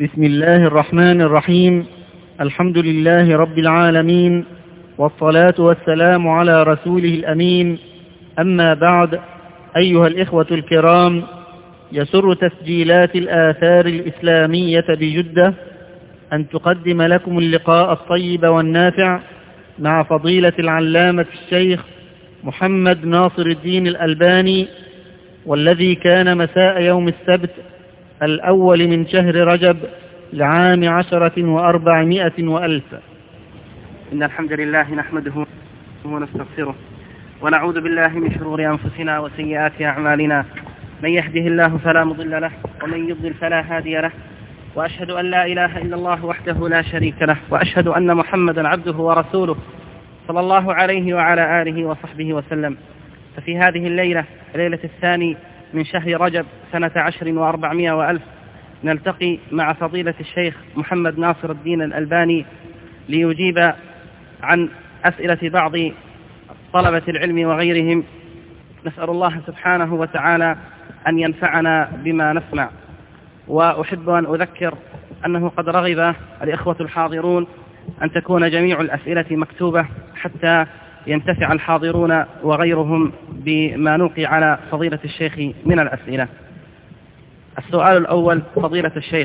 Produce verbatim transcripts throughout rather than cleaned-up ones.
بسم الله الرحمن الرحيم. الحمد لله رب العالمين، والصلاة والسلام على رسوله الأمين. أما بعد، أيها الإخوة الكرام، يسر تسجيلات الآثار الإسلامية بجدة أن تقدم لكم اللقاء الطيب والنافع مع فضيلة العلامة الشيخ محمد ناصر الدين الألباني، والذي كان مساء يوم السبت الأول من شهر رجب لعام عشرة وأربعمائة وألف. إن الحمد لله نحمده ونستغفره ونعوذ بالله من شرور أنفسنا وسيئات أعمالنا. من يهده الله فلا مضل له، ومن يضلل فلا هادي له، وأشهد أن لا إله إلا الله وحده لا شريك له، وأشهد أن محمدا عبده ورسوله صلى الله عليه وعلى آله وصحبه وسلم. ففي هذه الليلة، ليلة الثاني من شهر رجب سنة عشر وأربعمائة وألف، نلتقي مع فضيلة الشيخ محمد ناصر الدين الألباني ليجيب عن أسئلة بعض طلبة العلم وغيرهم. نسأل الله سبحانه وتعالى أن ينفعنا بما نسمع. وأحب أن أذكر أنه قد رغب الإخوة الحاضرون أن تكون جميع الأسئلة مكتوبة حتى ينتفع الحاضرون وغيرهم بما نلقي على فضيلة الشيخ من الأسئلة. السؤال الأول: فضيلة الشيخ،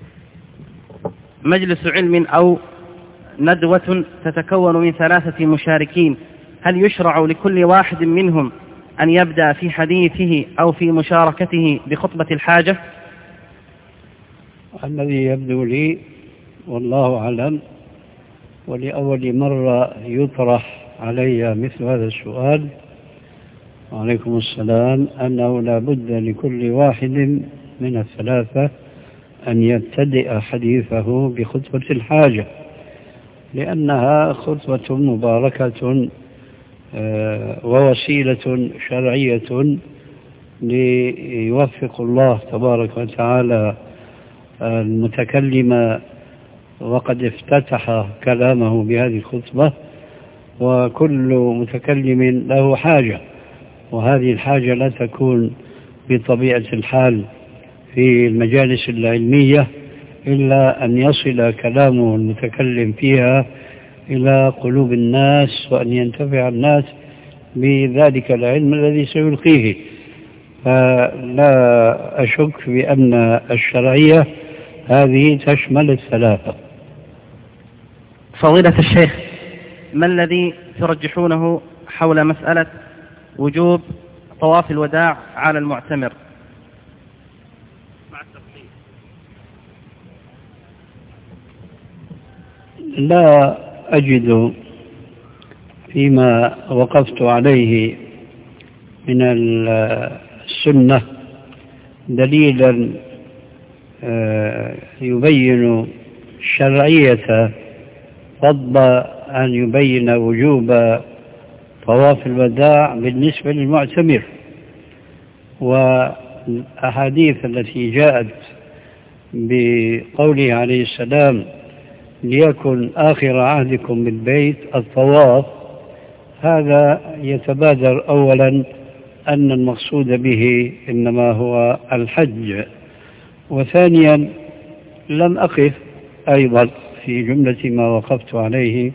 مجلس علم أو ندوة تتكون من ثلاثة مشاركين، هل يشرع لكل واحد منهم أن يبدأ في حديثه أو في مشاركته بخطبة الحاجة؟ الذي يبدو لي والله أعلم، ولأول مرة يطرح علي مثل هذا السؤال، وعليكم السلام، أنه لا بد لكل واحد من الثلاثة أن يبتدئ حديثه بخطبة الحاجة، لأنها خطبة مباركة ووسيلة شرعية ليوفق الله تبارك وتعالى المتكلم، وقد افتتح كلامه بهذه الخطبة، وكل متكلم له حاجة، وهذه الحاجة لا تكون بطبيعة الحال في المجالس العلمية إلا أن يصل كلام المتكلم فيها إلى قلوب الناس، وأن ينتفع الناس بذلك العلم الذي سيلقيه. فلا أشك بأن الشرعية هذه تشمل الثلاثة. فضيلة الشيخ، ما الذي ترجحونه حول مسألة وجوب طواف الوداع على المعتمر؟ لا أجد فيما وقفت عليه من السنة دليلا يبين شرعية فضل أن يبين وجوب طواف الوداع بالنسبة للمعتمر، والأحاديث التي جاءت بقوله عليه السلام: ليكن آخر عهدكم بالبيت الطواف، هذا يتبادر أولا أن المقصود به إنما هو الحج، وثانيا لم أقف أيضا في جملة ما وقفت عليه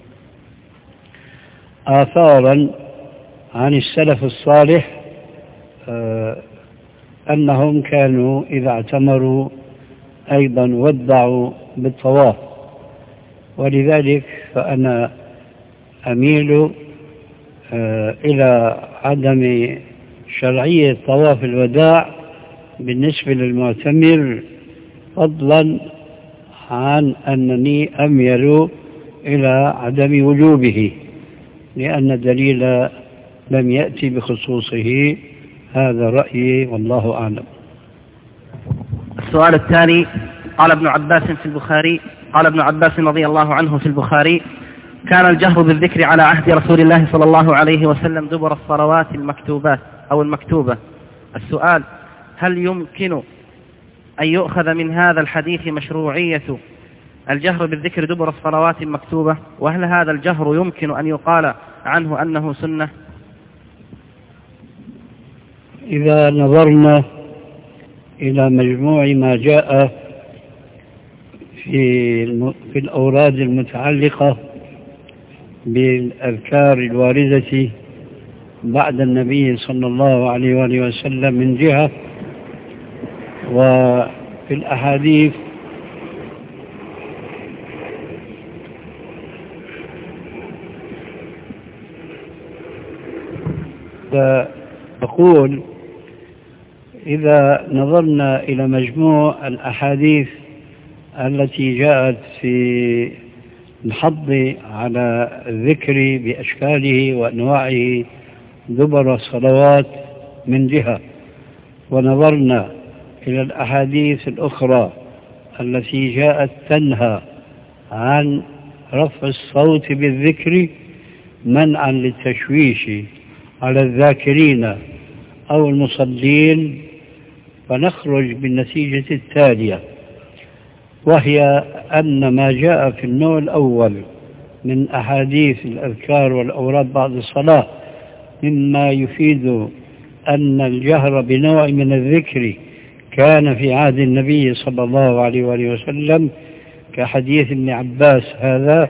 آثارا عن السلف الصالح آه أنهم كانوا إذا اعتمروا أيضا ودعوا بالطواف، ولذلك فأنا أميل آه إلى عدم شرعية طواف الوداع بالنسبة للمعتمر، فضلا عن أنني أميل إلى عدم وجوبه، لأن الدليل لم يأتي بخصوصه. هذا رأيي والله أعلم. السؤال الثاني: قال ابن عباس في البخاري قال ابن عباس رضي الله عنه في البخاري: كان الجهر بالذكر على عهد رسول الله صلى الله عليه وسلم دبر الصلوات المكتوبات أو المكتوبة. السؤال: هل يمكن أن يؤخذ من هذا الحديث مشروعية الجهر بالذكر دبر الصلوات المكتوبة؟ وهل هذا الجهر يمكن أن يقال عنه أنه سنة؟ إذا نظرنا إلى مجموع ما جاء في في الأوراد المتعلقة بالأذكار الواردة بعد النبي صلى الله عليه وآله وسلم من جهة، وفي الأحاديث أقول إذا نظرنا إلى مجموع الأحاديث التي جاءت في الحض على الذكر بأشكاله وأنواعه دبر الصلوات من جهة، ونظرنا إلى الأحاديث الأخرى التي جاءت تنهى عن رفع الصوت بالذكر منعا للتشويش على الذاكرين أو المصلين، فنخرج بالنتيجة التالية، وهي أن ما جاء في النوع الأول من أحاديث الأذكار والأوراد بعد الصلاة مما يفيد أن الجهر بنوع من الذكر كان في عهد النبي صلى الله عليه وآله وسلم كحديث ابن عباس هذا،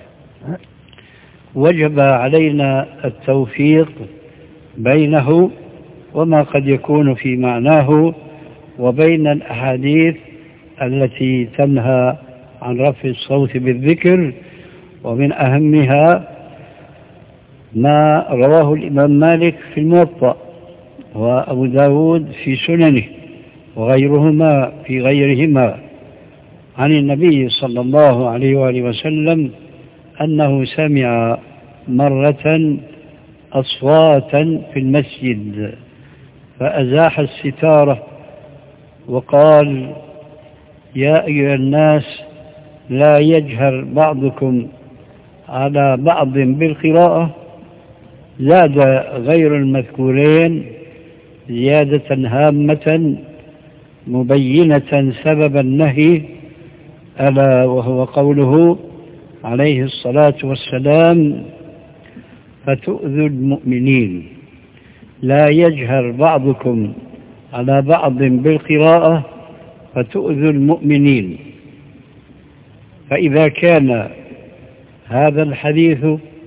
وجب علينا التوفيق بينه وما قد يكون في معناه وبين الأحاديث التي تنهى عن رفع الصوت بالذكر، ومن أهمها ما رواه الإمام مالك في الموطأ وأبو داود في سننه وغيرهما في غيرهما عن النبي صلى الله عليه وآله وسلم أنه سمع مرة أصواتا في المسجد فأزاح الستارة وقال: يا أيها الناس لا يجهر بعضكم على بعض بالقراءة، زاد غير المذكورين زيادة هامة مبينة سبب النهي، ألا وهو قوله عليه الصلاة والسلام: فتؤذوا المؤمنين. لا يجهر بعضكم على بعض بالقراءة فتؤذوا المؤمنين. فإذا كان هذا الحديث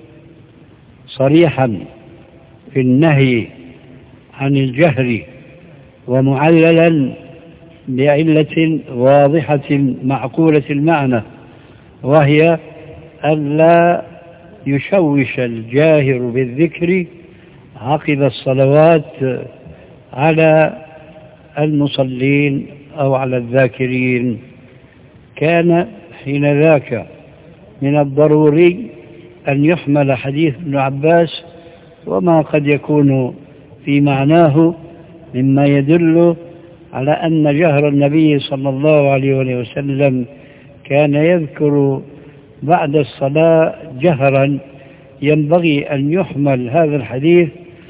صريحا في النهي عن الجهر ومعللا بعلة واضحة معقولة المعنى، وهي ألا يشوش الجاهر بالذكر عقب الصلوات على المصلين أو على الذاكرين، كان حين ذاك من الضروري أن يحمل حديث ابن عباس وما قد يكون في معناه مما يدل على أن جهر النبي صلى الله عليه وسلم كان يذكر بعد الصلاة جهرا، ينبغي أن يحمل هذا الحديث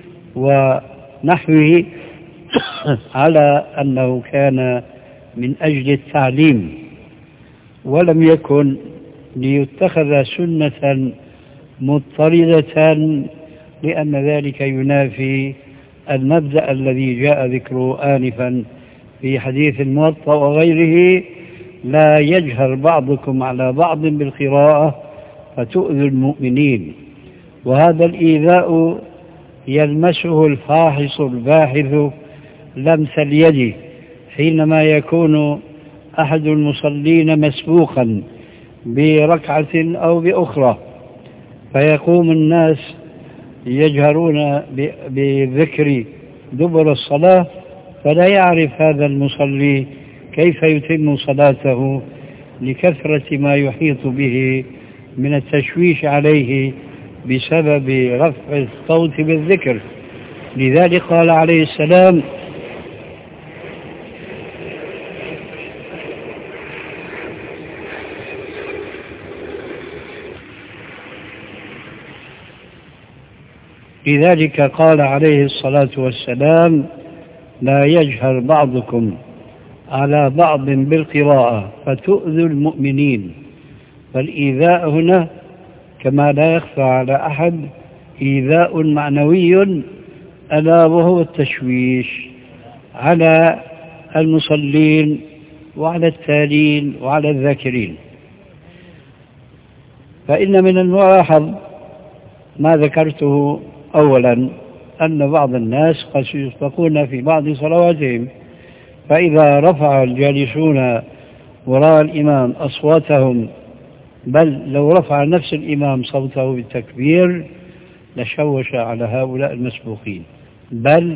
ونحوه على أنه كان من أجل التعليم، ولم يكن ليتخذ سنة مضطردة، لأن ذلك ينافي المبدأ الذي جاء ذكره آنفا في حديث الموطأ وغيره: لا يجهر بعضكم على بعض بالقراءة فتؤذوا المؤمنين. وهذا الإيذاء يلمسه الفاحص الباحث لمس اليد حينما يكون أحد المصلين مسبوقا بركعة أو بأخرى، فيقوم الناس يجهرون بذكر دبر الصلاة، فلا يعرف هذا المصلي كيف يتم صلاته لكثرة ما يحيط به من التشويش عليه بسبب رفع الصوت بالذكر. لذلك قال عليه السلام: لذلك قال عليه الصلاة والسلام: لا يجهر بعضكم على بعض بالقراءة فتؤذوا المؤمنين. فالإيذاء هنا كما لا يخفى على أحد إيذاء معنوي، ألا وهو التشويش على المصلين وعلى التالين وعلى الذاكرين. فإن من الملاحظ ما ذكرته أولا أن بعض الناس قد يسبقون في بعض صلواتهم، فإذا رفع الجالسون وراء الإمام أصواتهم، بل لو رفع نفس الإمام صوته بالتكبير لشوش على هؤلاء المسبوقين، بل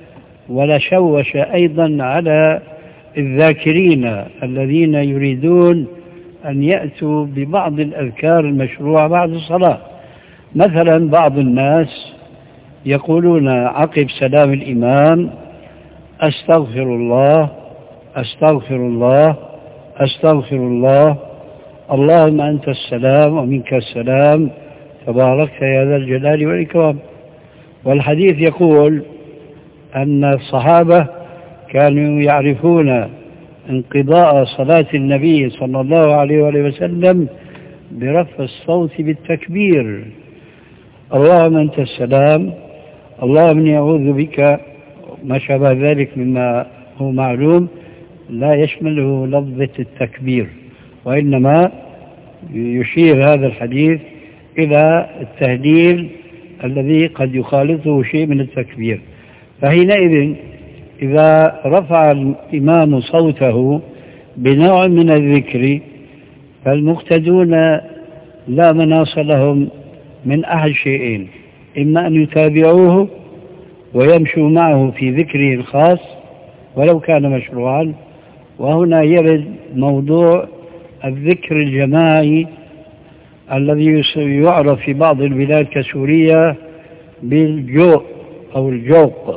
ولشوش أيضا على الذاكرين الذين يريدون أن يأتوا ببعض الأذكار المشروعة بعد الصلاة. مثلا بعض الناس يقولون عقب سلام الإمام: أستغفر الله أستغفر الله أستغفر الله، اللهم أنت السلام ومنك السلام، تباركت يا ذا الجلال والإكرام. والحديث يقول أن الصحابة كانوا يعرفون انقضاء صلاة النبي صلى الله عليه وسلم برفع الصوت بالتكبير: اللهم أنت السلام، اللهم إني أعوذ بك، ما شابه ذلك مما هو معلوم لا يشمله لفظة التكبير، وإنما يشير هذا الحديث إلى التهليل الذي قد يخالطه شيء من التكبير. فحينئذ إذا رفع الإمام صوته بنوع من الذكر فالمقتدون لا مناص لهم من أحد شيئين: إما أن يتابعوه ويمشوا معه في ذكره الخاص ولو كان مشروعا. وهنا يرد موضوع الذكر الجماعي الذي يعرف في بعض البلاد كسوريا بالجوق أو الجوق،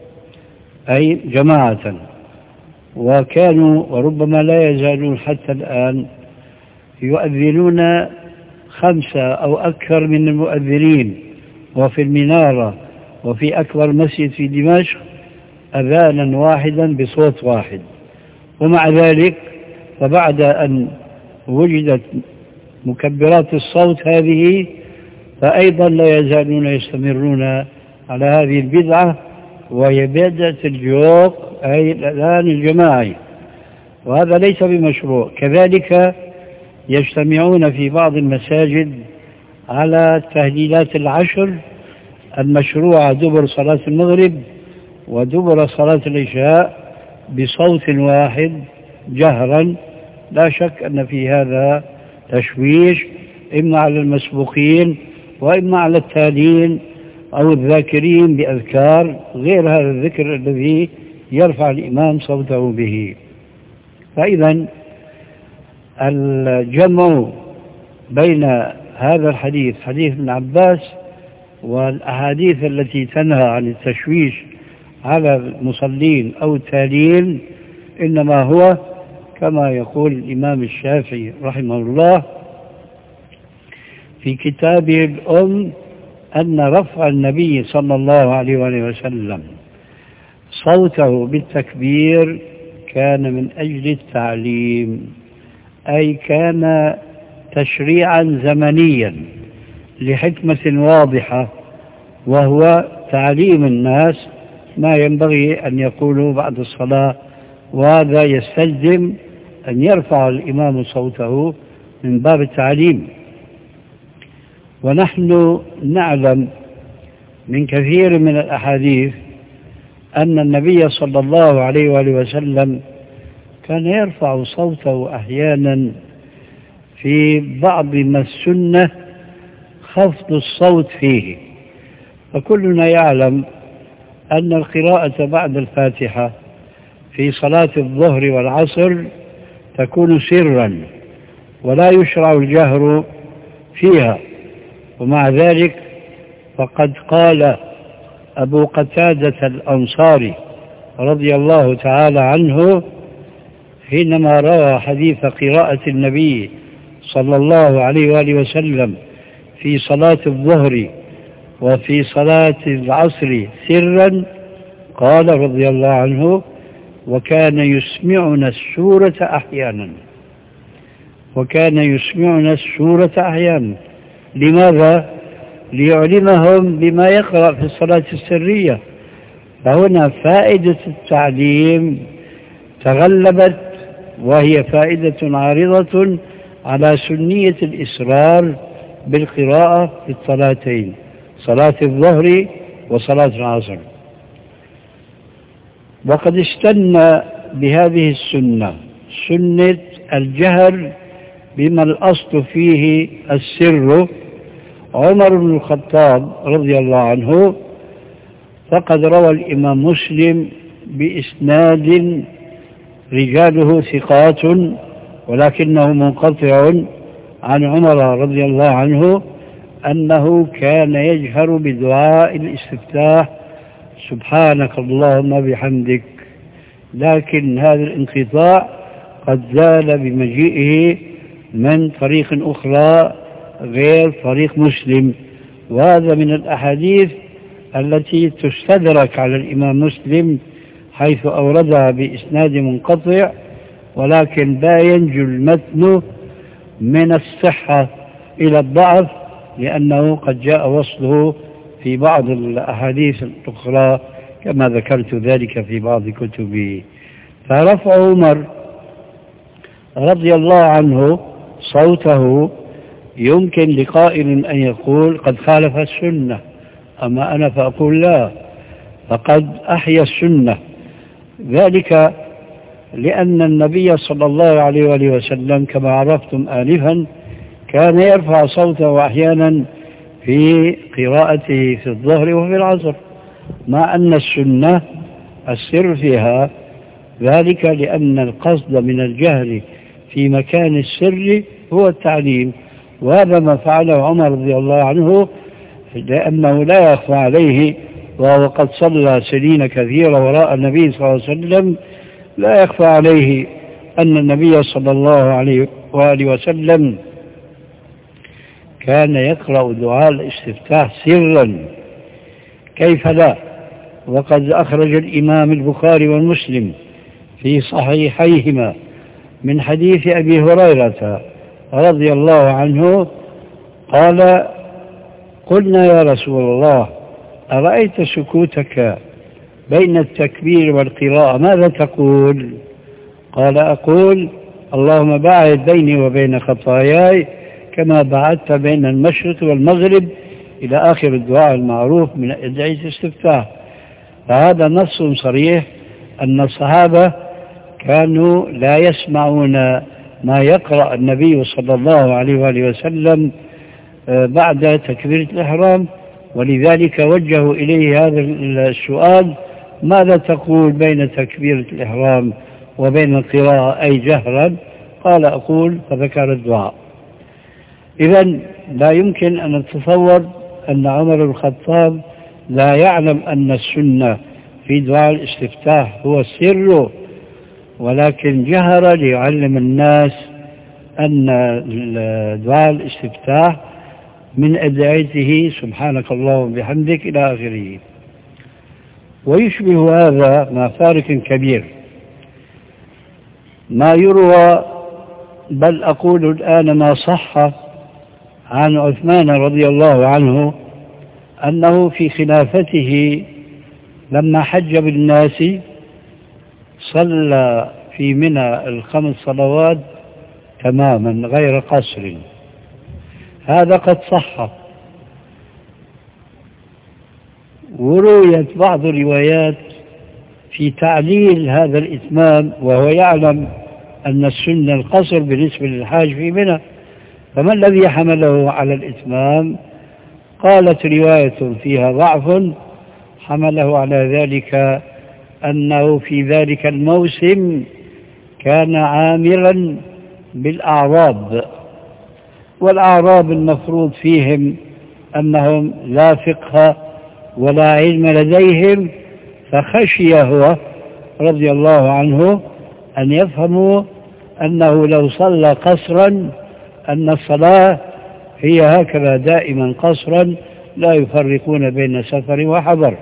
أي جماعة. وكانوا وربما لا يزالون حتى الآن يؤذنون خمسة أو أكثر من المؤذنين، وفي المنارة وفي أكبر مسجد في دمشق أذانا واحدا بصوت واحد. ومع ذلك فبعد أن وجدت مكبرات الصوت هذه فأيضا لا يزالون يستمرون على هذه البدعة، وهي بدعة الجوق أي الأذان الجماعي، وهذا ليس بمشروع. كذلك يجتمعون في بعض المساجد على تهليلات العشر المشروعة دبر صلاة المغرب ودبر صلاة العشاء بصوت واحد جهرا. لا شك أن في هذا تشويش إما على المسبوقين وإما على التالين أو الذاكرين بأذكار غير هذا الذكر الذي يرفع الإمام صوته به. فإذا الجمع بين هذا الحديث حديث ابن عباس والأحاديث التي تنهى عن التشويش على المصلين أو التالين إنما هو كما يقول الإمام الشافعي رحمه الله في كتابه الأم أن رفع النبي صلى الله عليه وسلم صوته بالتكبير كان من أجل التعليم، أي كان تشريعا زمنيا لحكمة واضحة، وهو تعليم الناس ما ينبغي أن يقولوا بعد الصلاة، وهذا يستلزم أن يرفع الإمام صوته من باب التعليم. ونحن نعلم من كثير من الأحاديث أن النبي صلى الله عليه وآله وسلم كان يرفع صوته أحيانا في بعض ما السنة خفض الصوت فيه. فكلنا يعلم أن القراءة بعد الفاتحة في صلاة الظهر والعصر تكون سرا ولا يشرع الجهر فيها، ومع ذلك فقد قال أبو قتادة الأنصاري رضي الله تعالى عنه حينما روى حديث قراءة النبي صلى الله عليه وآله وسلم في صلاة الظهر وفي صلاة العصر سرا، قال رضي الله عنه: وكان يسمعنا السورة أحيانا وكان يسمعنا السورة أحيانا. لماذا؟ ليعلمهم بما يقرأ في الصلاة السرية. فهنا فائدة التعليم تغلبت وهي فائدة عارضة على سنية الإسرار بالقراءة في الصلاتين، صلاة الظهر وصلاة العصر. وقد استنى بهذه السنة سنة الجهر بما الأصل فيه السر عمر بن الخطاب رضي الله عنه، فقد روى الإمام مسلم بإسناد رجاله ثقات ولكنه منقطع عن عمر رضي الله عنه أنه كان يجهر بدعاء الاستفتاح سبحانك اللهم بحمدك، لكن هذا الانقطاع قد زال بمجيئه من طريق أخرى غير طريق مسلم، وهذا من الأحاديث التي تستدرك على الإمام مسلم حيث أوردها بإسناد منقطع، ولكن لا ينجو المتن من الصحة إلى الضعف لأنه قد جاء وصله في بعض الأحاديث الأخرى كما ذكرت ذلك في بعض كتبي. فرفع عمر رضي الله عنه صوته يمكن لقائل أن يقول قد خالف السنة، أما أنا فأقول لا، فقد أحيا السنة، ذلك لأن النبي صلى الله عليه وآله وسلم كما عرفتم آنفا كان يرفع صوته أحيانا في قراءته في الظهر وفي العصر، مع أن السنة السر فيها، ذلك لأن القصد من الجهر في مكان السر هو التعليم، وهذا ما فعله عمر رضي الله عنه لأنه لا يخفى عليه، وهو قد صلى سنين كثيرة وراء النبي صلى الله عليه وسلم، لا يخفى عليه أن النبي صلى الله عليه وآله وسلم كان يقرأ دعاء الاستفتاح سرا، كيف لا؟ وقد أخرج الإمام البخاري والمسلم في صحيحيهما من حديث أبي هريرة رضي الله عنه قال: قلنا يا رسول الله أرأيت سكوتك بين التكبير والقراءة ماذا تقول؟ قال: أقول اللهم باعد بيني وبين خطاياي كما بعدت بين المشرق والمغرب إلى آخر الدعاء المعروف من أدعية الاستفتاح. فهذا نص صريح أن الصحابة كانوا لا يسمعون ما يقرأ النبي صلى الله عليه وآله وسلم بعد تكبيرة الإحرام، ولذلك وجهوا إليه هذا السؤال: ماذا تقول بين تكبيرة الإحرام وبين القراءة أي جهرا؟ قال: أقول، فذكر الدعاء. إذن لا يمكن أن نتصور أن عمر بن الخطاب لا يعلم أن السنة في دعاء الاستفتاح هو السر، ولكن جهر ليعلم الناس أن دعاء الاستفتاح من أدعيته سبحانك اللهم بحمدك إلى آخره. ويشبه هذا مع فارق كبير ما يروى، بل أقول الآن ما صح عن عثمان رضي الله عنه أنه في خلافته لما حج بالناس صلى في منى الخمس صلوات تماما غير قصر. هذا قد صح. ورويت بعض الروايات في تعليل هذا الإتمام، وهو يعلم أن السنة القصر بالنسبة للحاج في منى، فما الذي حمله على الإتمام؟ قالت رواية فيها ضعف حمله على ذلك أنه في ذلك الموسم كان عامرا بالأعراب، والأعراب المفروض فيهم أنهم لا فقه ولا علم لديهم، فخشي هو رضي الله عنه أن يفهموا أنه لو صلى قصرا أن الصلاة هي هكذا دائما قصرا لا يفرقون بين سفر وحضر.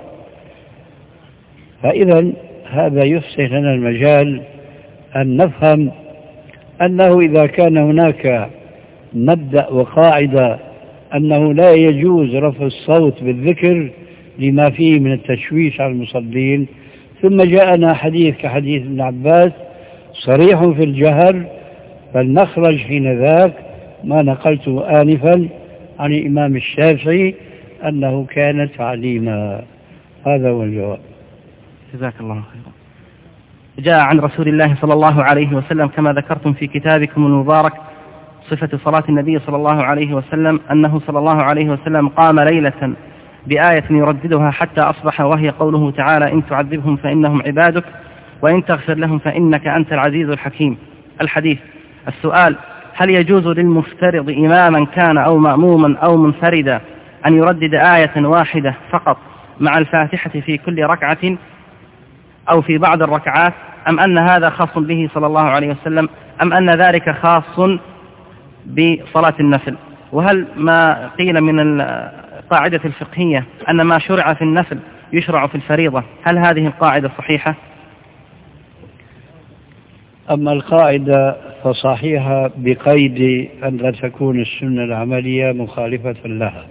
فإذا هذا يفسح لنا المجال أن نفهم أنه إذا كان هناك مبدأ وقاعدة أنه لا يجوز رفع الصوت بالذكر لما فيه من التشويش على المصلين، ثم جاءنا حديث كحديث ابن عباس صريح في الجهر، فالمخرج حين ذاك ما نقلته آنفا عن الإمام الشافعي أنه كان تعليما. هذا هو الجواب. جزاك الله خيرا. جاء عن رسول الله صلى الله عليه وسلم كما ذكرتم في كتابكم المبارك صفة صلاة النبي صلى الله عليه وسلم أنه صلى الله عليه وسلم قام ليلة بآية يرددها حتى أصبح، وهي قوله تعالى: إن تعذبهم فإنهم عبادك وإن تغفر لهم فإنك أنت العزيز الحكيم. الحديث. السؤال: هل يجوز للمفترض إماما كان أو مأموما أو منفردا أن يردد آية واحدة فقط مع الفاتحة في كل ركعة أو في بعض الركعات، أم أن هذا خاص به صلى الله عليه وسلم، أم أن ذلك خاص بصلاة النفل؟ وهل ما قيل من القاعدة الفقهية أن ما شرع في النفل يشرع في الفريضة، هل هذه القاعدة صحيحة؟ أما القاعدة فصحيحة بقيد أن لا تكون السنة العملية مخالفة لها.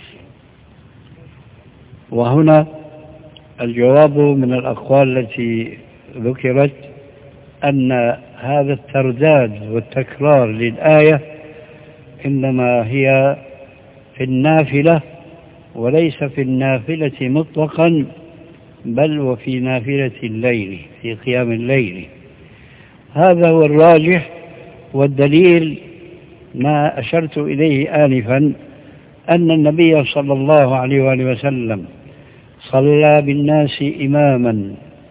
وهنا الجواب من الأقوال التي ذكرت أن هذا الترداد والتكرار للآية إنما هي في النافلة وليس في النافلة مطلقا، بل وفي نافلة الليل، في قيام الليل. هذا هو الراجح، والدليل ما أشرت إليه آنفا أن النبي صلى الله عليه وآله وسلم صلى بالناس إماما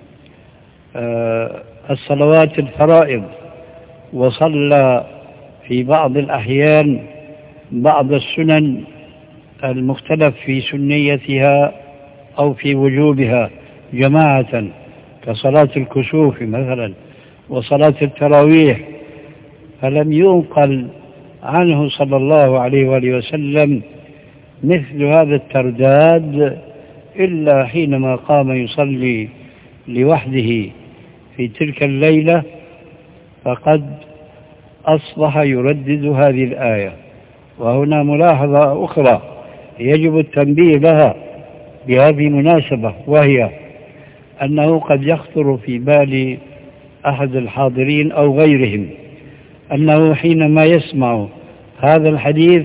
الصلوات الفرائض، وصلى في بعض الأحيان بعض السنن المختلف في سنيتها أو في وجوبها جماعة، كصلاة الكسوف مثلا وصلاة التراويح، فلم ينقل عنه صلى الله عليه وآله وسلم مثل هذا الترداد إلا حينما قام يصلي لوحده في تلك الليلة، فقد أصبح يردد هذه الآية. وهنا ملاحظة أخرى يجب التنبيه لها بهذه المناسبة، وهي أنه قد يخطر في بال أحد الحاضرين أو غيرهم أنه حينما يسمع هذا الحديث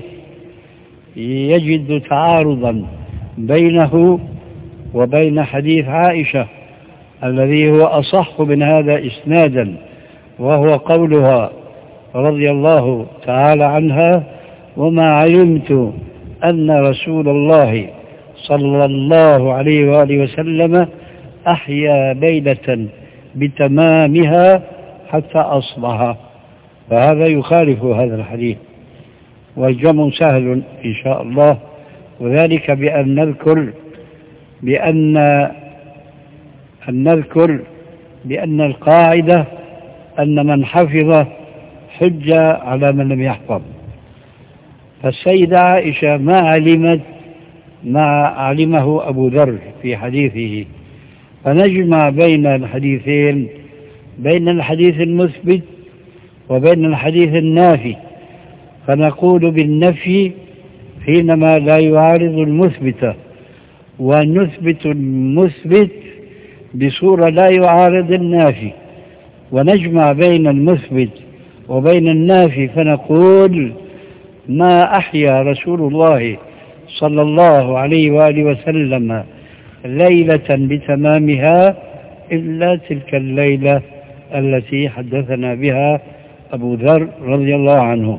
يجد تعارضا بينه وبين حديث عائشة الذي هو أصح من هذا إسنادا، وهو قولها رضي الله تعالى عنها: وما علمت أن رسول الله صلى الله عليه وآله وسلم أحيا ليلة بتمامها حتى أصبح. فهذا يخالف هذا الحديث، والجمع سهل إن شاء الله، وذلك بأن نذكر بأن أن نذكر بأن القاعدة أن من حفظ حجة على من لم يحفظ. فالسيدة عائشة ما علمت ما علمه أبو ذر في حديثه، فنجمع بين الحديثين، بين الحديث المثبت وبين الحديث النافي، فنقول بالنفي حينما لا يعارض المثبت، ونثبت المثبت بصورة لا يعارض النافي، ونجمع بين المثبت وبين النافي فنقول: ما أحيا رسول الله صلى الله عليه وآله وسلم ليلة بتمامها إلا تلك الليلة التي حدثنا بها أبو ذر رضي الله عنه.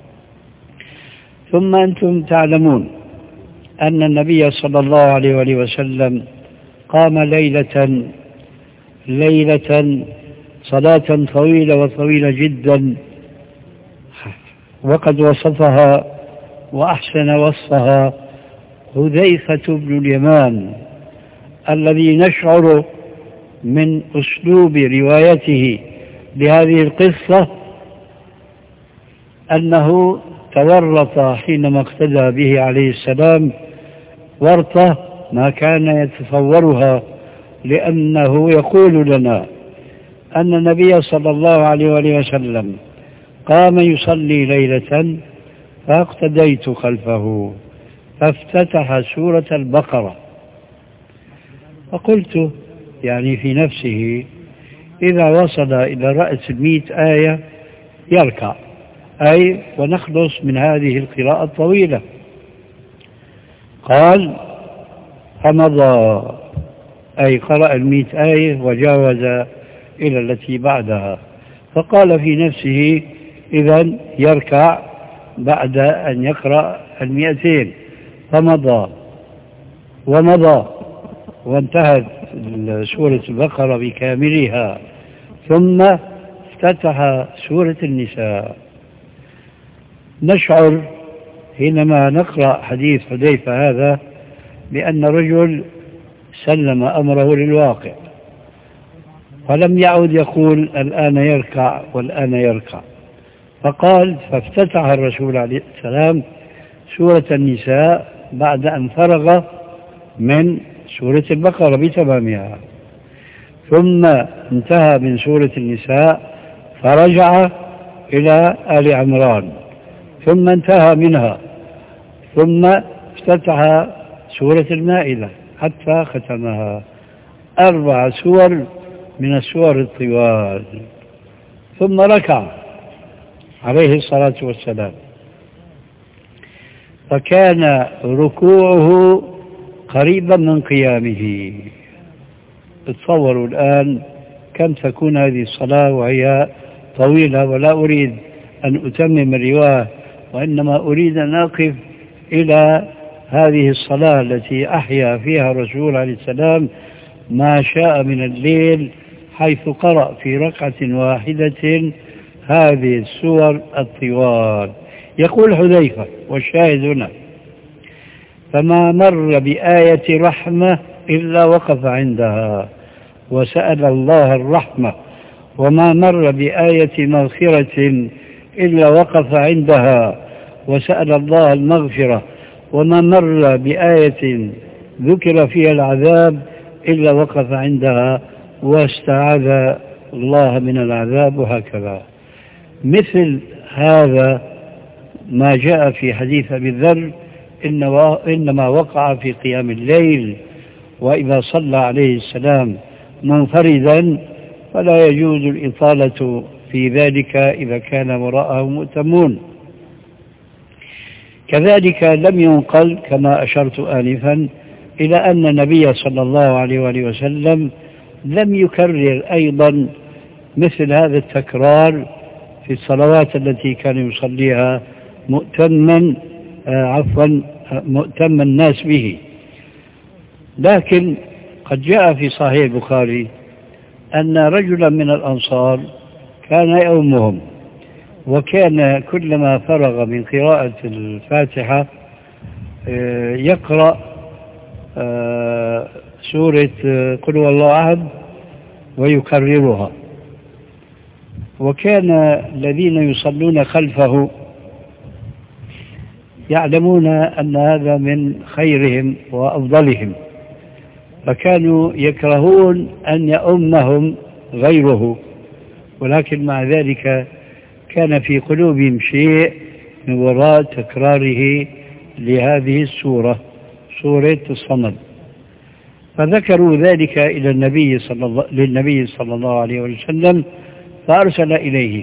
ثم أنتم تعلمون أن النبي صلى الله عليه وآله وسلم قام ليلة ليلة صلاة طويلة وطويلة جدا، وقد وصفها وأحسن وصفها حذيفة بن اليمان، الذي نشعر من أسلوب روايته لهذه القصة أنه تورط حينما اقتدى به عليه السلام ورطة ما كان يتصورها، لأنه يقول لنا أن النبي صلى الله عليه وآله وسلم قام يصلي ليلة فاقتديت خلفه فافتتح سورة البقرة، فقلت يعني في نفسه إذا وصل إلى رأس المئة آية يركع، أي ونخلص من هذه القراءة الطويلة. قال فمضى، أي قرأ المئة آية وجاوز إلى التي بعدها، فقال في نفسه إذن يركع بعد أن يقرأ المئتين، فمضى ومضى وانتهت سورة البقرة بكاملها، ثم افتتح سورة النساء. نشعر حينما نقرأ حديث حذيفة هذا بأن رجل سلم أمره للواقع، فلم يعد يقول الآن يركع والآن يركع، فقال فافتتح الرسول عليه السلام سورة النساء بعد أن فرغ من سورة البقرة بتمامها، ثم انتهى من سورة النساء فرجع إلى آل عمران، ثم انتهى منها، ثم افتتح سورة المائدة حتى ختمها. أربع سور من السور الطوال، ثم ركع عليه الصلاة والسلام، فكان ركوعه قريبا من قيامه. تصوروا الآن كم تكون هذه الصلاة وهي طويلة، ولا أريد أن أتمم الرواية، وإنما أريد أن أقف إلى هذه الصلاة التي أحيا فيها الرسول عليه السلام ما شاء من الليل، حيث قرأ في ركعة واحدة هذه السور الطوال. يقول حذيفة والشاهد هنا: فما مر بآية رحمة إلا وقف عندها وسأل الله الرحمة، وما مر بآية مغفرة إلا وقف عندها وسأل الله المغفرة، وما مر بآية ذكر فيها العذاب إلا وقف عندها واستعاذ الله من العذاب، وهكذا. مثل هذا ما جاء في حديث أبي ذر إنما وقع في قيام الليل، وإذا صلى عليه السلام منفردا فلا يجوز الإطالة في ذلك إذا كان وراءه مؤتمون. كذلك لم ينقل كما أشرت آنفا إلى أن النبي صلى الله عليه وآله وسلم لم يكرر أيضا مثل هذا التكرار في الصلوات التي كان يصليها مؤتما آه عفوا مؤتم الناس به. لكن قد جاء في صحيح البخاري أن رجلا من الأنصار كان يؤمهم، وكان كلما فرغ من قراءة الفاتحة يقرأ سورة قل هو الله أحد ويكررها، وكان الذين يصلون خلفه يعلمون أن هذا من خيرهم وأفضلهم، فكانوا يكرهون أن يؤمهم غيره، ولكن مع ذلك كان في قلوبهم شيء من وراء تكراره لهذه السورة، سورة الصمد. فذكروا ذلك إلى النبي صلى الله للنبي صلى الله عليه وسلم، فأرسل إليه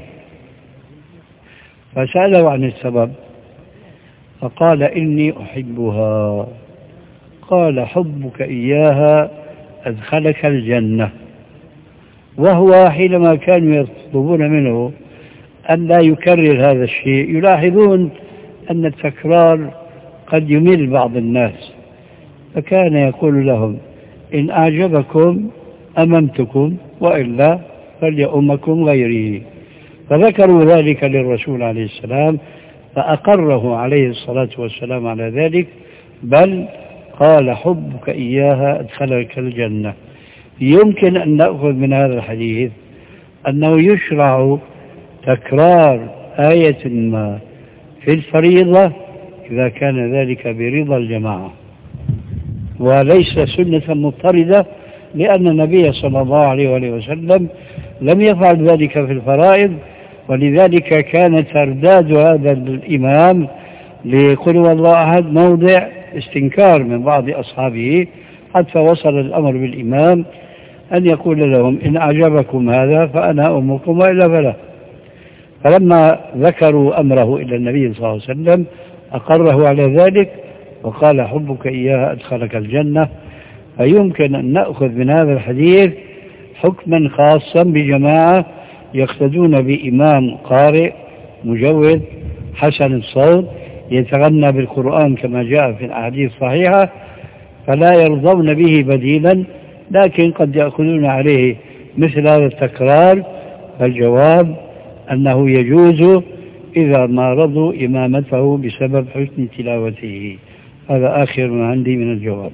فسأله عن السبب، فقال إني أحبها. قال حبك إياها أدخلك الجنة. وهو حينما كانوا يطلبون منه أن لا يكرر هذا الشيء يلاحظون أن التكرار قد يمل بعض الناس، فكان يقول لهم إن أعجبكم أممتكم وإلا فليؤمكم غيره. فذكروا ذلك للرسول عليه السلام فأقره عليه الصلاة والسلام على ذلك، بل قال حبك إياها أدخلك الجنة. يمكن أن نأخذ من هذا الحديث أنه يشرع تكرار آية ما في الفريضة إذا كان ذلك برضا الجماعة، وليس سنة مضطردة، لأن النبي صلى الله عليه وسلم لم يفعل ذلك في الفرائض، ولذلك كان ترداد هذا الإمام لقل هو الله أحد موضع استنكار من بعض أصحابه، حتى وصل الأمر بالإمام أن يقول لهم إن أعجبكم هذا فأنا أمكم وإلا فلا. فلما ذكروا أمره إلى النبي صلى الله عليه وسلم أقره على ذلك وقال حبك إياها أدخلك الجنة. فيمكن أن نأخذ من هذا الحديث حكما خاصا بجماعة يقتدون بإمام قارئ مجود حسن الصوت يتغنى بالقرآن كما جاء في الأحاديث الصحيحة، فلا يرضون به بديلا، لكن قد يأخذون عليه مثل هذا التكرار. فالجواب أنه يجوز إذا ما رضوا إمامته بسبب حسن تلاوته. هذا آخر ما عندي من الجواب.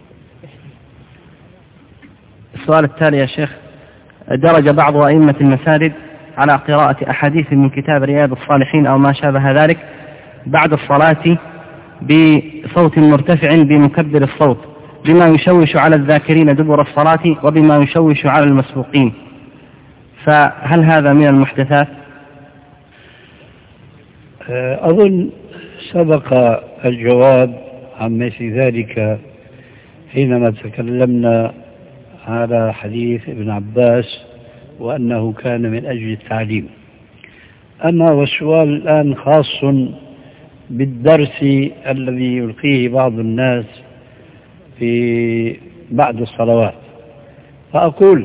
السؤال التالي يا شيخ: درج بعض أئمة المساجد على قراءة أحاديث من كتاب رياض الصالحين أو ما شابه ذلك بعد الصلاة بصوت مرتفع بمكبر الصوت، بما يشوش على الذاكرين دبر الصلاة وبما يشوش على المسبوقين، فهل هذا من المحدثات؟ أظن سبق الجواب عن مثل ذلك حينما تكلمنا على حديث ابن عباس وأنه كان من أجل التعليم. أما والسؤال الآن خاص بالدرس الذي يلقيه بعض الناس في بعد الصلوات، فأقول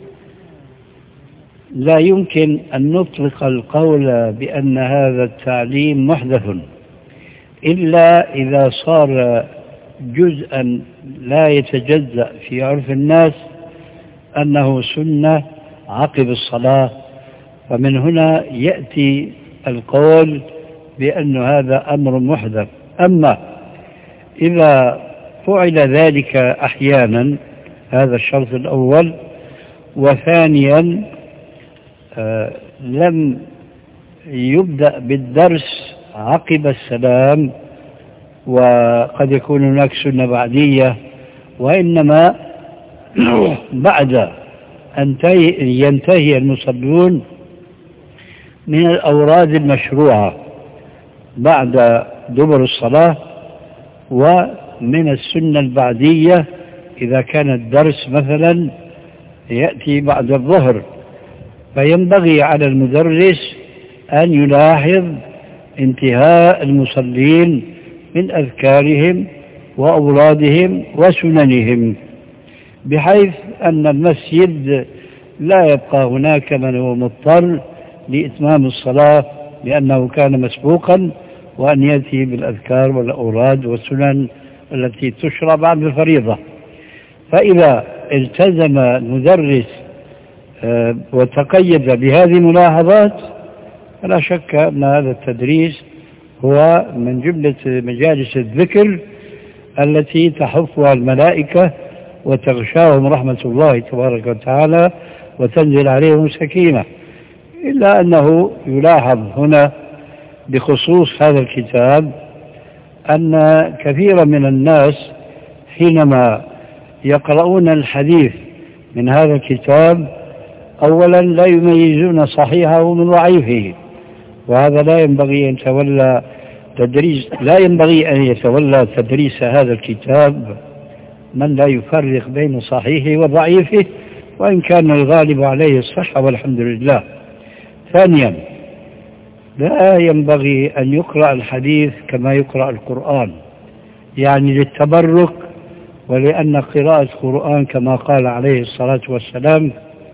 لا يمكن أن نطلق القول بأن هذا التعليم محدث إلا إذا صار جزءا لا يتجزأ في عرف الناس أنه سنة عقب الصلاة، فمن هنا يأتي القول بأن هذا أمر محدث. أما إذا فعل ذلك أحيانا، هذا الشرط الأول، وثانيا آه لم يبدأ بالدرس عقب السلام، وقد يكون هناك سنة بعدية، وإنما بعد أن ينتهي المصلون من الأوراد المشروعة بعد دبر الصلاة، ومن السنة البعدية إذا كان الدرس مثلا يأتي بعد الظهر، فينبغي على المدرس أن يلاحظ انتهاء المصلين من أذكارهم وأورادهم وسننهم، بحيث أن المسجد لا يبقى هناك من هو مضطر لإتمام الصلاة لأنه كان مسبوقا، وأن يأتي بالأذكار والأوراد والسنن التي تشرع بعد الفريضة. فإذا التزم المدرس وتقيد بهذه الملاحظات فلا شك أن هذا التدريس هو من جملة مجالس الذكر التي تحفها الملائكة وتغشاهم رحمة الله تبارك وتعالى وتنزل عليهم سكينة. إلا أنه يلاحظ هنا بخصوص هذا الكتاب أن كثيرا من الناس حينما يقرؤون الحديث من هذا الكتاب أولا لا يميزون صحيحه من ضعيفه، وهذا لا ينبغي أن يتولى تدريس لا ينبغي أن يتولى تدريس هذا الكتاب من لا يفرق بين صحيحه وضعيفه، وإن كان الغالب عليه الصحة والحمد لله. ثانيا، لا ينبغي أن يقرأ الحديث كما يقرأ القرآن، يعني للتبرك، ولأن قراءة القرآن كما قال عليه الصلاة والسلام: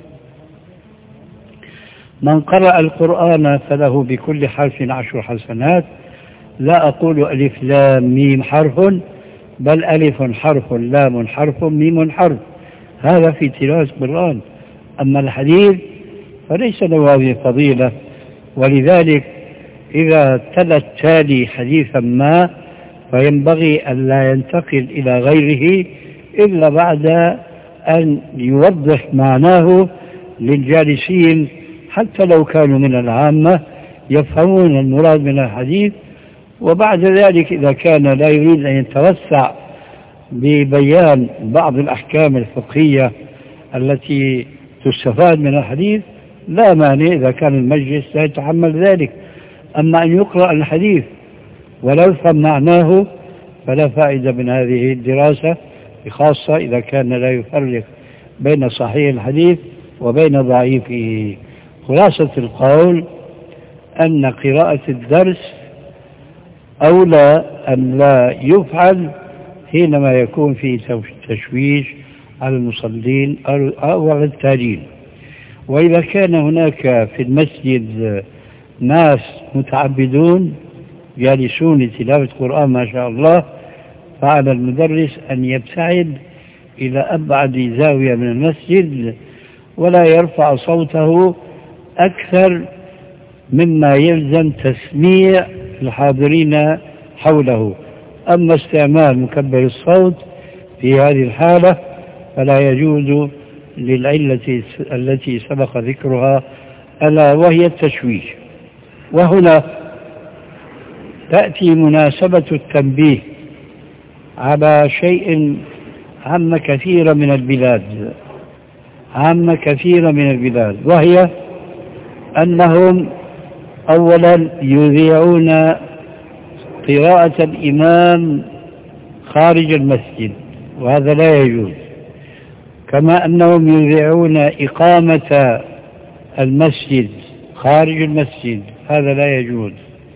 من قرأ القرآن فله بكل حرف عشر حسنات. لا أقول ألف لام ميم حرف، بل ألف حرف لام حرف ميم حرف، هذا في تلاوة القرآن. أما الحديث فليس له هذه الفضيلة، ولذلك إذا تلا التالي حديثا ما فينبغي أن لا ينتقل إلى غيره إلا بعد أن يوضح معناه للجالسين، حتى لو كانوا من العامة يفهمون المراد من الحديث. وبعد ذلك إذا كان لا يريد أن يتوسع ببيان بعض الأحكام الفقهية التي تستفاد من الحديث لا مانع إذا كان المجلس لا يتحمل ذلك. أما أن يقرأ الحديث ولا يفهم معناه فلا فائدة من هذه الدراسة، بخاصة إذا كان لا يفرق بين صحيح الحديث وبين ضعيفه. خلاصة القول أن قراءة الدرس أولى أن لا يفعل حينما يكون في تشويش على المصلين أو على التالين. وإذا كان هناك في المسجد ناس متعبدون جالسون لتلاوة القرآن ما شاء الله، فعلى المدرس أن يبتعد إلى أبعد زاوية من المسجد ولا يرفع صوته أكثر مما يلزم تسميع الحاضرين حوله. أما استعمال مكبر الصوت في هذه الحالة فلا يجوز للعلة التي سبق ذكرها ألا وهي التشويش. وهنا تأتي مناسبة التنبيه على شيء عام كثير من البلاد عام كثير من البلاد وهي أنهم أولا يذيعون قراءة الإمام خارج المسجد، وهذا لا يجوز، كما أنهم يذيعون إقامة المسجد خارج المسجد، هذا لا يجوز.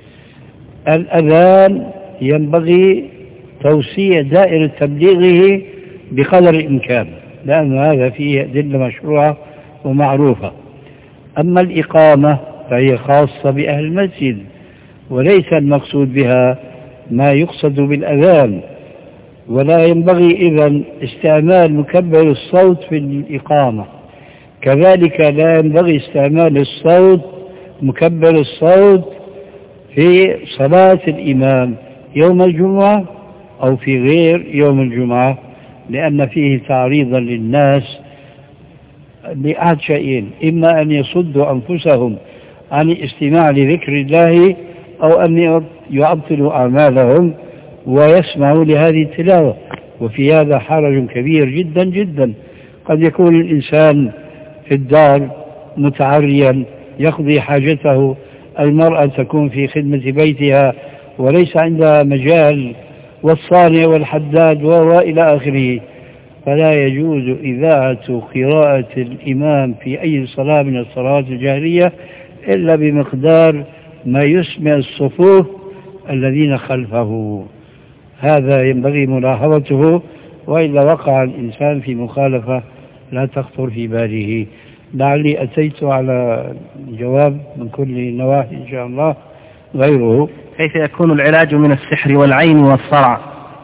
الأذان ينبغي توسيع دائرة تبليغه بقدر الإمكان، لأن هذا فيه أدلة مشروعة ومعروفة. أما الإقامة فهي خاصة بأهل المسجد، وليس المقصود بها ما يقصد بالأذان، ولا ينبغي إذن استعمال مكبر الصوت في الإقامة. كذلك لا ينبغي استعمال الصوت مكبر الصوت في صلاة الإمام يوم الجمعة أو في غير يوم الجمعة، لأن فيه تعريضا للناس لأحد شيئين: إما أن يصدوا أنفسهم عن الاستماع لذكر الله، أو أن يعطلوا أعمالهم ويسمعوا لهذه التلاوة، وفي هذا حرج كبير جدا جدا. قد يكون الإنسان في الدار متعريا يقضي حاجته، المرأة تكون في خدمة بيتها وليس عندها مجال، والصانع والحداد وإلى آخره، فلا يجوز إذاعة قراءة الإمام في أي صلاة من الصلوات الجاهرية إلا بمقدار ما يسمع الصفوف الذين خلفه. هذا ينبغي ملاحظته، وإلا وقع الإنسان في مخالفة لا تخطر في باله. لعلي أتيت على جواب من كل نواحي إن شاء الله. غيره: كيف يكون العلاج من السحر والعين والصرع؟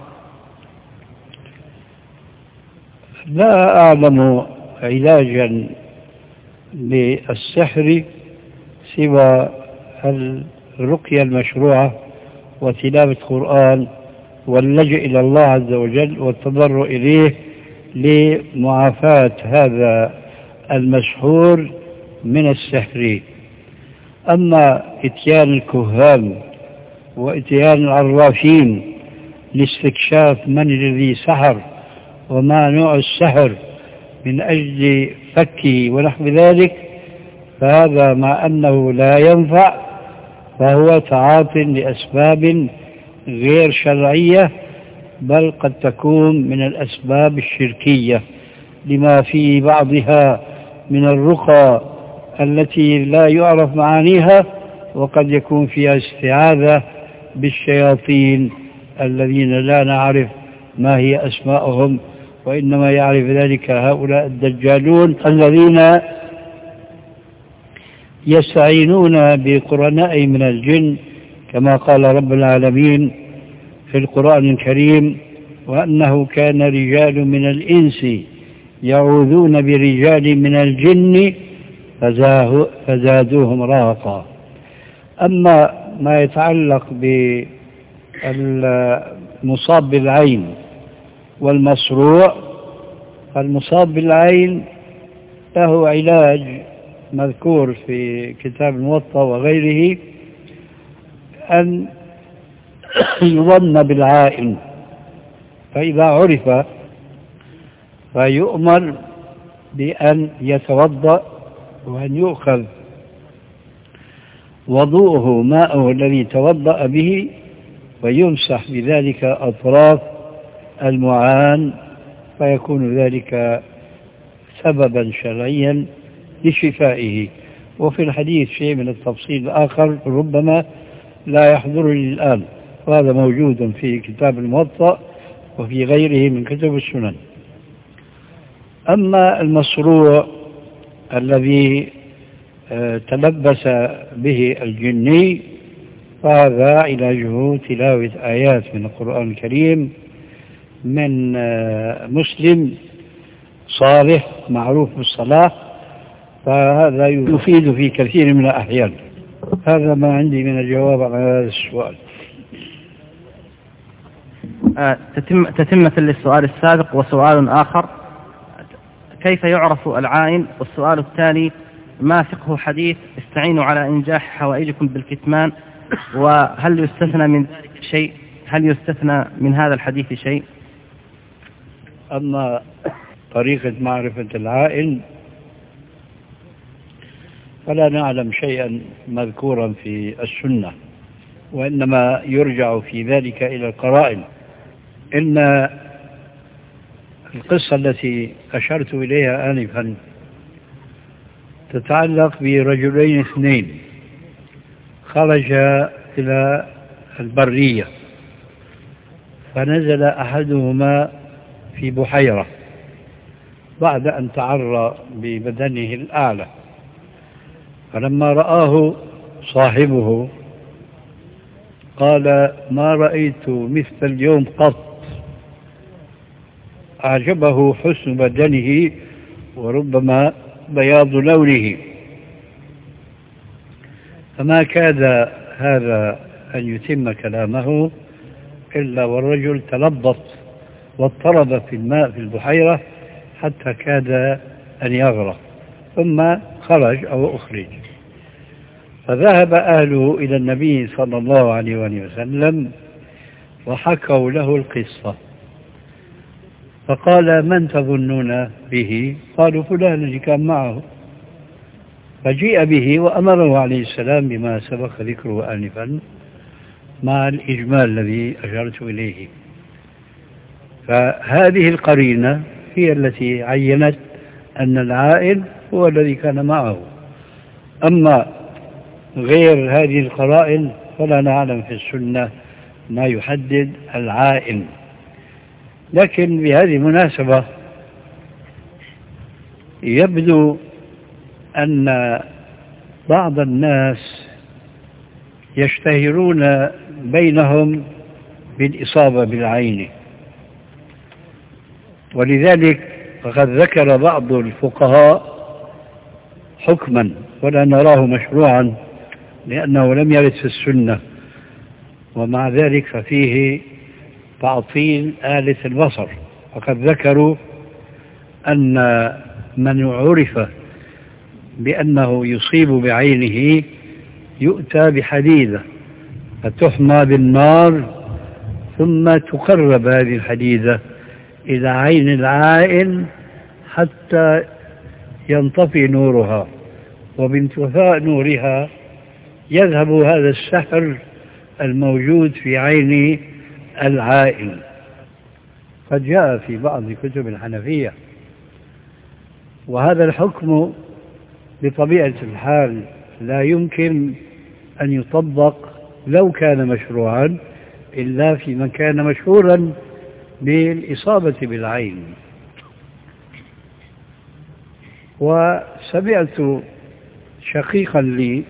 لا أعلم علاجا للسحر سوى الرقية المشروعة وتلاوة القرآن واللجأ إلى الله عز وجل والتضرع إليه لمعافاة هذا المسحور من السحر. أما إتيان الكهان وإتيان العرافين لاستكشاف من الذي سحر وما نوع السحر من أجل فكه ونحو ذلك، فهذا مع أنه لا ينفع فهو تعاط لأسباب غير شرعية، بل قد تكون من الأسباب الشركية لما في بعضها من الرقى التي لا يعرف معانيها، وقد يكون فيها استعاذة بالشياطين الذين لا نعرف ما هي أسماءهم، وإنما يعرف ذلك هؤلاء الدجالون الذين يستعينون بقرناء من الجن، كما قال رب العالمين في القرآن الكريم: وأنه كان رجال من الإنس يعوذون برجال من الجن فزادوهم رهقا. أما ما يتعلق بالمصاب بالعين والمصروع، فالمصاب بالعين له علاج مذكور في كتاب الموطأ وغيره، أن يظن بالعائن، فإذا عرف فيؤمر بأن يتوضأ وأن يؤخذ وضوءه ماءه الذي توضأ به ويمسح بذلك أطراف المعان، فيكون ذلك سببا شرعيا لشفائه. وفي الحديث شيء من التفصيل الآخر ربما لا يحضرني الآن، وهذا موجود في كتاب الموطأ وفي غيره من كتب السنن. أما المصروع الذي تلبس به الجني فهذا علاجه تلاوة آيات من القرآن الكريم من مسلم صالح معروف بالصلاة، فهذا يفيد في كثير من الأحيان. هذا ما عندي من الجواب على هذا السؤال. تتمة للسؤال السابق وسؤال آخر: كيف يعرف العائن؟ والسؤال التالي: ما فقه حديث استعينوا على إنجاح حوائجكم بالكتمان؟ وهل يستثنى من ذلك شيء؟ هل يستثنى من هذا الحديث شيء؟ أما طريقة معرفة العائن فلا نعلم شيئا مذكورا في السنة، وإنما يرجع في ذلك إلى القرائن. إن القصة التي أشرت إليها آنفا تتعلق برجلين اثنين خرجا إلى البرية، فنزل أحدهما في بحيرة بعد أن تعرى ببدنه الأعلى، فلما رآه صاحبه قال: ما رأيت مثل اليوم قط، أعجبه حسن بدنه وربما بياض لونه، فما كاد هذا أن يتم كلامه إلا والرجل تلبط واضطرب في الماء في البحيرة حتى كاد أن يغرق، ثم خرج أو أخرج. فذهب أهله إلى النبي صلى الله عليه وسلم وحكوا له القصة، فقال: من تظنون به؟ قالوا: فلان الذي كان معه. فجيء به وأمره عليه السلام بما سبق ذكره آنفا مع الإجمال الذي أشرت إليه. فهذه القرينة هي التي عينت أن العائل هو الذي كان معه. أما غير هذه القرائن فلا نعلم في السنة ما يحدد العائل. لكن بهذه المناسبة يبدو أن بعض الناس يشتهرون بينهم بالإصابة بالعين، ولذلك فقد ذكر بعض الفقهاء حكما ولا نراه مشروعا لأنه لم يرد في السنة، ومع ذلك ففيه تعطيل آلة البصر. فقد ذكروا أن من عرف بأنه يصيب بعينه يؤتى بحديدة فتحمى بالنار ثم تقرب هذه الحديدة إلى عين العائن حتى ينطفي نورها، وبانطفاء نورها يذهب هذا السحر الموجود في عين العائن. قد جاء في بعض كتب الحنفية، وهذا الحكم بطبيعة الحال لا يمكن أن يطبق لو كان مشروعا إلا في من كان مشهورا بالإصابة بالعين. وسمعت شقيقا لي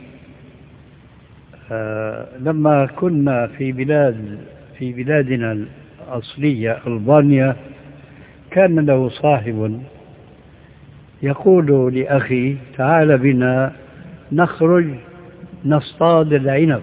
آه لما كنا في بلاد في بلادنا الأصلية ألبانيا كان له صاحب يقول لأخي: تعال بنا نخرج نصطاد العنب.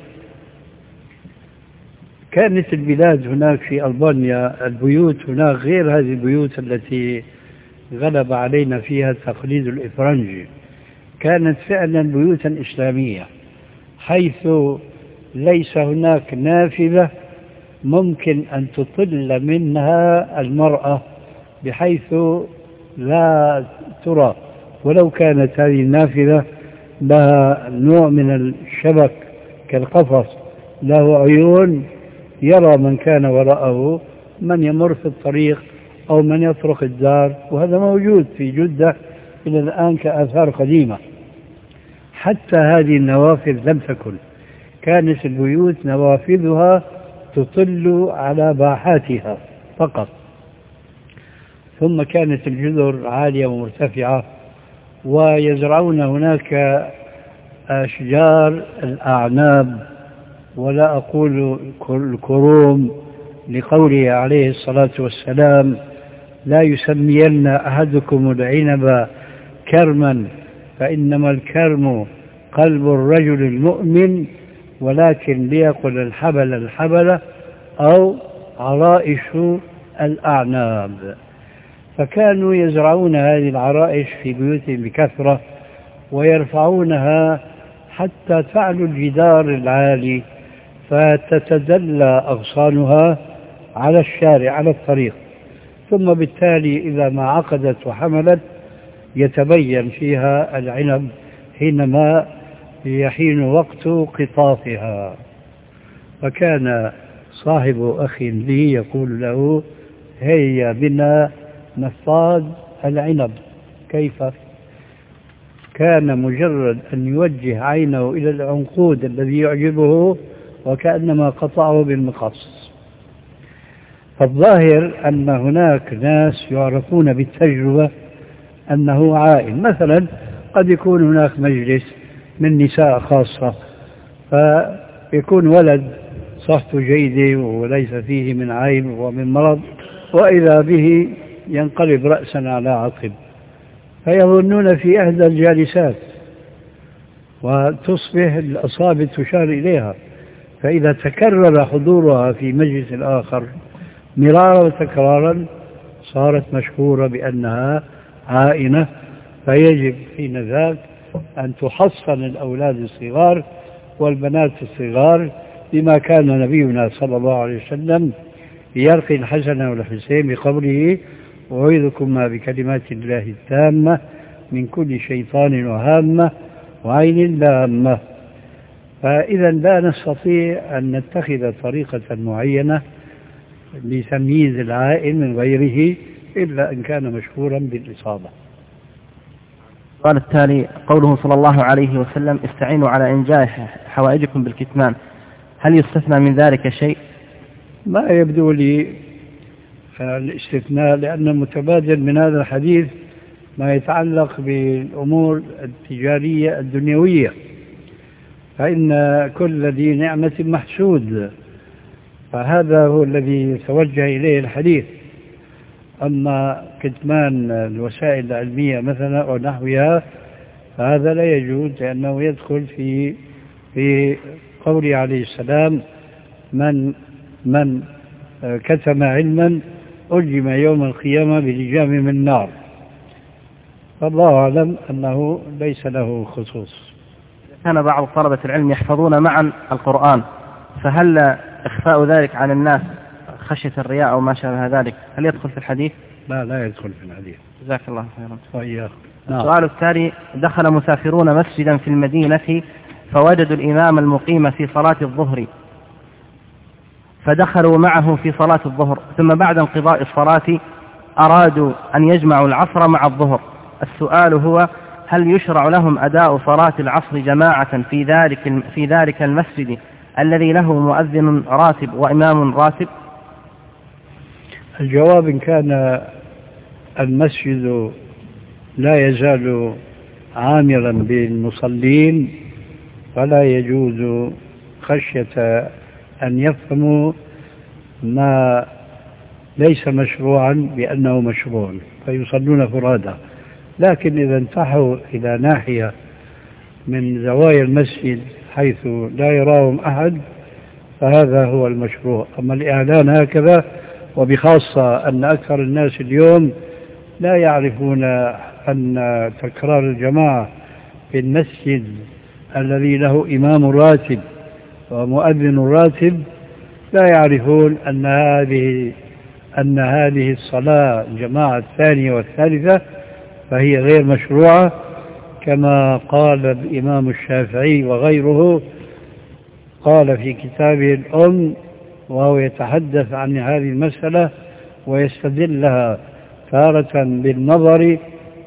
كانت البلاد هناك في ألبانيا البيوت هناك غير هذه البيوت التي غلب علينا فيها التقليد الإفرنجي، كانت فعلا بيوتا إسلامية، حيث ليس هناك نافذة ممكن أن تطل منها المرأة بحيث لا ترى، ولو كانت هذه النافذة لها نوع من الشبك كالقفص له عيون يرى من كان وراءه، من يمر في الطريق أو من يطرق الدار. وهذا موجود في جدة إلى الآن كآثار قديمة. حتى هذه النوافذ لم تكن، كانت البيوت نوافذها تطل على باحاتها فقط، ثم كانت الجذر عالية ومرتفعة، ويزرعون هناك أشجار الأعناب، ولا أقول الكروم، لقوله عليه الصلاة والسلام: لا يسمين أحدكم العنب كرما فإنما الكرم قلب الرجل المؤمن، ولكن ليقل الحبل الحبل أو عرائش الأعناب. فكانوا يزرعون هذه العرائش في بيوتهم بكثرة، ويرفعونها حتى تعلو الجدار العالي، فتتدلى أغصانها على الشارع على الطريق، ثم بالتالي إذا ما عقدت وحملت يتبين فيها العنب حينما يحين وقت قطافها. فكان صاحب أخ لي يقول له: هيا بنا نصطاد العنب. كيف؟ كان مجرد أن يوجه عينه إلى العنقود الذي يعجبه وكأنما قطعه بالمقص. فالظاهر أن هناك ناس يعرفون بالتجربة أنه عائن. مثلا قد يكون هناك مجلس من نساء خاصة، فيكون ولد صحته جيدة وليس فيه من عيب ومن مرض، وإذا به ينقلب رأسا على عقب، فيظنون في إحدى الجالسات، وتصبح الأصابع تشار إليها. فإذا تكرر حضورها في مجلس آخر مرارا وتكرارا صارت مشهورة بأنها عائنة، فيجب حين ذاك أن تحصن الأولاد الصغار والبنات الصغار، بما كان نبينا صلى الله عليه وسلم يرقي الحسن والحسين بقوله: أعوذكما بكلمات الله التامة من كل شيطان وهامة وعين لامة. فإذا لا نستطيع أن نتخذ طريقة معينة لتمييز العائن من غيره إلا أن كان مشهورا بالإصابة. قال التالي: قوله صلى الله عليه وسلم: استعينوا على إنجاء حوائجكم بالكتمان، هل يستثنى من ذلك شيء؟ ما يبدو لي الاستثناء، لأن المتبادل من هذا الحديث ما يتعلق بالأمور التجارية الدنيوية، فإن كل ذي نعمة محسود، فهذا هو الذي يتوجه إليه الحديث. أما كتمان الوسائل العلمية مثلا أو نحوها فهذا لا يجوز، لأنه يدخل في في قوله عليه السلام: من من كتم علما ألجم يوم القيامة بلجام من نار. فالله أعلم أنه ليس له خصوص. كان بعض طلبة العلم يحفظون معا القرآن، فهل إخفاء ذلك عن الناس خشية الرياء أو ما شابه ذلك هل يدخل في الحديث؟ لا لا يدخل في الحديث. جزاك الله خيرا. وإياك. السؤال الثاني: دخل مسافرون مسجدا في المدينة فوجدوا الإمام المقيم في صلاة الظهر، فدخلوا معه في صلاة الظهر، ثم بعد انقضاء الصلاة أرادوا أن يجمعوا العصر مع الظهر. السؤال هو: هل يشرع لهم أداء صلاة العصر جماعة في ذلك في ذلك المسجد الذي له مؤذن راتب وإمام راتب؟ الجواب: إن كان المسجد لا يزال عامرا بالمصلين فلا يجوز، خشية أن يفهموا ما ليس مشروعا بأنه مشروع فيصلون فرادى. لكن إذا انتحوا إلى ناحية من زوايا المسجد حيث لا يراهم أحد فهذا هو المشروع. أما الإعلان هكذا، وبخاصة أن أكثر الناس اليوم لا يعرفون أن تكرار الجماعة في المسجد الذي له إمام راتب ومؤذن راتب، لا يعرفون أن هذه أن هذه الصلاة الجماعة الثانية والثالثة فهي غير مشروعة، كما قال الإمام الشافعي وغيره، قال في كتابه الأم وهو يتحدث عن هذه المسألة ويستدلها تارة بالنظر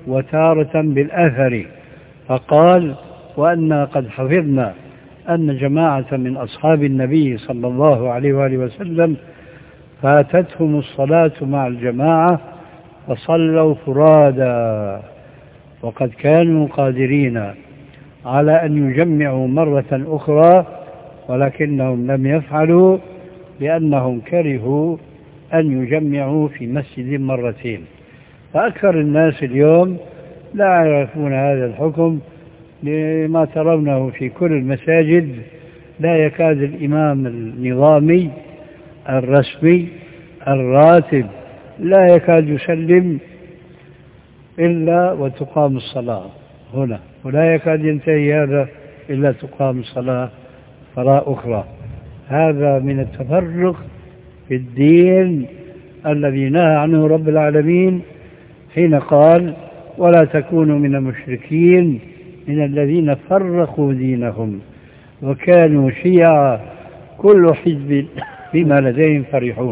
وتارة بالأثر، فقال: وأنا قد حفظنا أن جماعة من أصحاب النبي صلى الله عليه وآله وسلم فاتتهم الصلاة مع الجماعة فصلوا فرادا، وقد كانوا قادرين على أن يجمعوا مرة أخرى ولكنهم لم يفعلوا لأنهم كرهوا أن يجمعوا في مسجد مرتين. فأكثر الناس اليوم لا يعرفون هذا الحكم لما ترونه في كل المساجد. لا يكاد الإمام النظامي الرسمي الراتب لا يكاد يسلم إلا وتقام الصلاة هنا، ولا يكاد ينتهي هذا إلا تقام الصلاة صلاة أخرى. هذا من التفرق في الدين الذي نهى عنه رب العالمين حين قال: ولا تكونوا من المشركين من الذين فرقوا دينهم وكانوا شيعا كل حزب بما لديهم فرحون.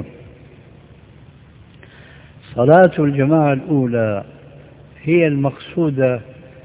صلاة الجماعة الأولى هي المقصودة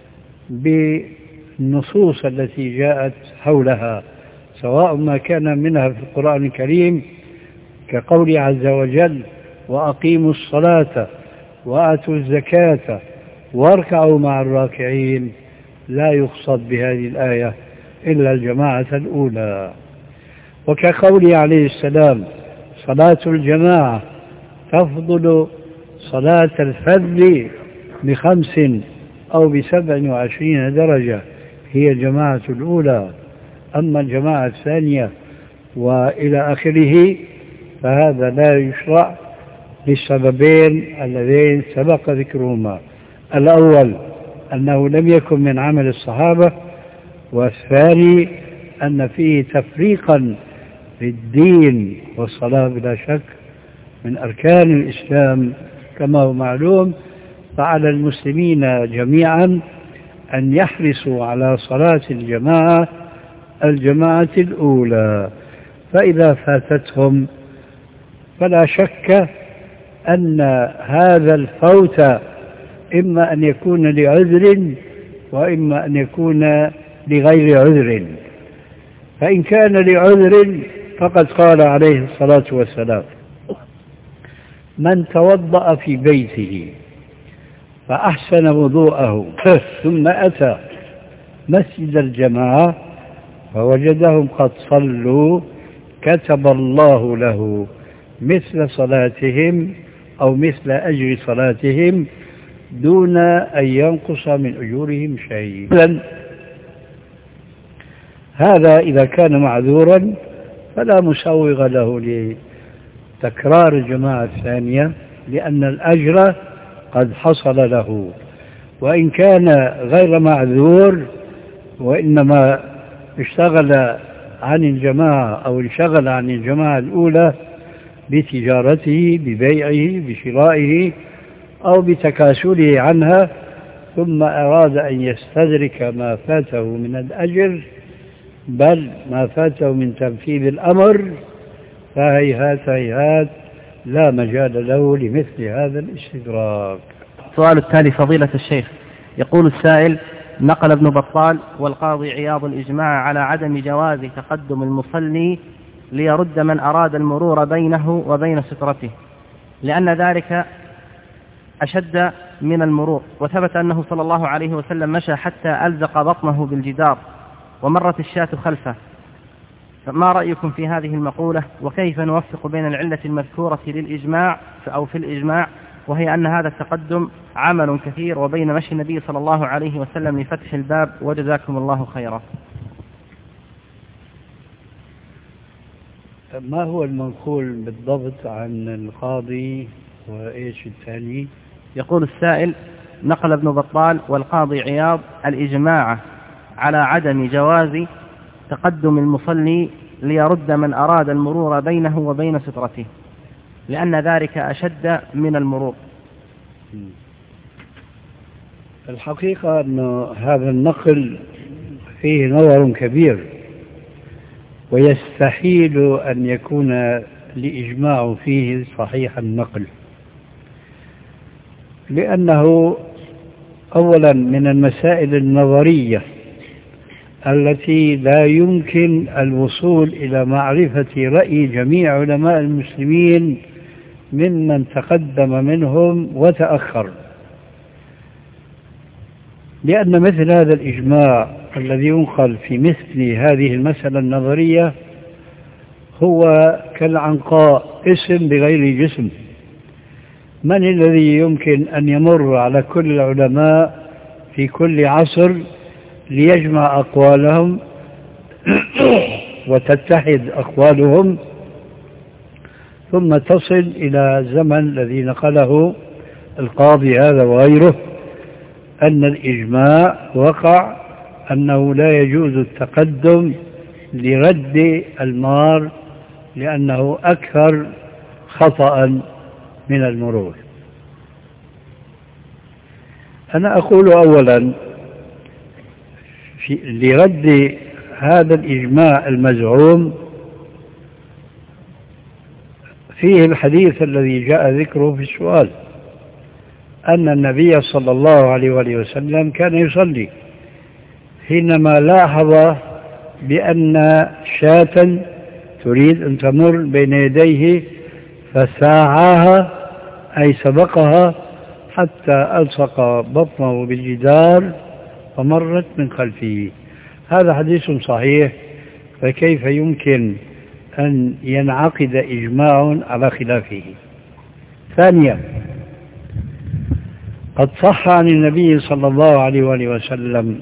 بالنصوص التي جاءت حولها، سواء ما كان منها في القرآن الكريم كقول عز وجل: وأقيموا الصلاة وآتوا الزكاة واركعوا مع الراكعين، لا يقصد بهذه الآية إلا الجماعة الأولى. وكقوله عليه السلام: صلاة الجماعة تفضل صلاة الفرد بخمس أو بسبع وعشرين درجة، هي الجماعة الأولى. أما الجماعة الثانية وإلى آخره فهذا لا يشرع للسببين اللذين سبق ذكرهما: الأول أنه لم يكن من عمل الصحابة، والثاني أن فيه تفريقا في الدين، والصلاة بلا شك من أركان الإسلام كما هو معلوم. فعلى المسلمين جميعا أن يحرصوا على صلاة الجماعة الجماعة الأولى، فإذا فاتتهم فلا شك أن هذا الفوت إما أن يكون لعذر وإما أن يكون لغير عذر. فإن كان لعذر فقد قال عليه الصلاة والسلام: من توضأ في بيته فأحسن وضوءه ثم أتى مسجد الجماعة فوجدهم قد صلوا كتب الله له مثل صلاتهم أو مثل أجر صلاتهم دون أن ينقص من أجورهم شيء. هذا إذا كان معذورا فلا مسوغ له لتكرار الجماعة الثانية، لأن الأجر قد حصل له. وإن كان غير معذور وإنما اشتغل عن الجماعة أو انشغل عن الجماعة الأولى بتجارته ببيعه بشرائه أو بتكاسله عنها، ثم أراد أن يستدرك ما فاته من الأجر بل ما فاته من تنفيذ الأمر، فهيهات هيهات لا مجال له لمثل هذا الاستدراك. السؤال التالي فضيلة الشيخ، يقول السائل: نقل ابن بطال والقاضي عياض الإجماع على عدم جواز تقدم المصلي ليرد من أراد المرور بينه وبين سترته، لأن ذلك أشد من المرور، وثبت أنه صلى الله عليه وسلم مشى حتى ألزق بطنه بالجدار ومرت الشاة خلفه. فما رأيكم في هذه المقولة، وكيف نوفق بين العلة المذكورة للإجماع أو في الإجماع وهي أن هذا التقدم عمل كثير، وبين مشي النبي صلى الله عليه وسلم لفتح الباب؟ وجزاكم الله خيرا. ما هو المنقول بالضبط عن القاضي وإيش الثاني؟ يقول السائل: نقل ابن بطال والقاضي عياض الإجماع على عدم جواز تقدم المصلي ليرد من أراد المرور بينه وبين سترته، لأن ذلك أشد من المرور. الحقيقة أن هذا النقل فيه نظر كبير، ويستحيل أن يكون الإجماع فيه صحيح النقل، لأنه أولا من المسائل النظرية التي لا يمكن الوصول إلى معرفة رأي جميع علماء المسلمين ممن تقدم منهم وتأخر، لأن مثل هذا الإجماع الذي ينقل في مثل هذه المسألة النظرية هو كالعنقاء، اسم بغير جسم. من الذي يمكن أن يمر على كل العلماء في كل عصر ليجمع أقوالهم وتتحد أقوالهم ثم تصل إلى الزمن الذي نقله القاضي هذا وغيره أن الإجماع وقع أنه لا يجوز التقدم لرد المار لأنه أكثر خطأ من المرور؟ أنا أقول أولا في لرد هذا الإجماع المزعوم فيه الحديث الذي جاء ذكره في السؤال، أن النبي صلى الله عليه وآله وسلم كان يصلي حينما لاحظ بأن شاة تريد أن تمر بين يديه فساعاها أي سبقها حتى ألصق بطنه بالجدار فمرت من خلفه. هذا حديث صحيح، فكيف يمكن أن ينعقد إجماع على خلافه؟ ثانيا، قد صح عن النبي صلى الله عليه وآله وسلم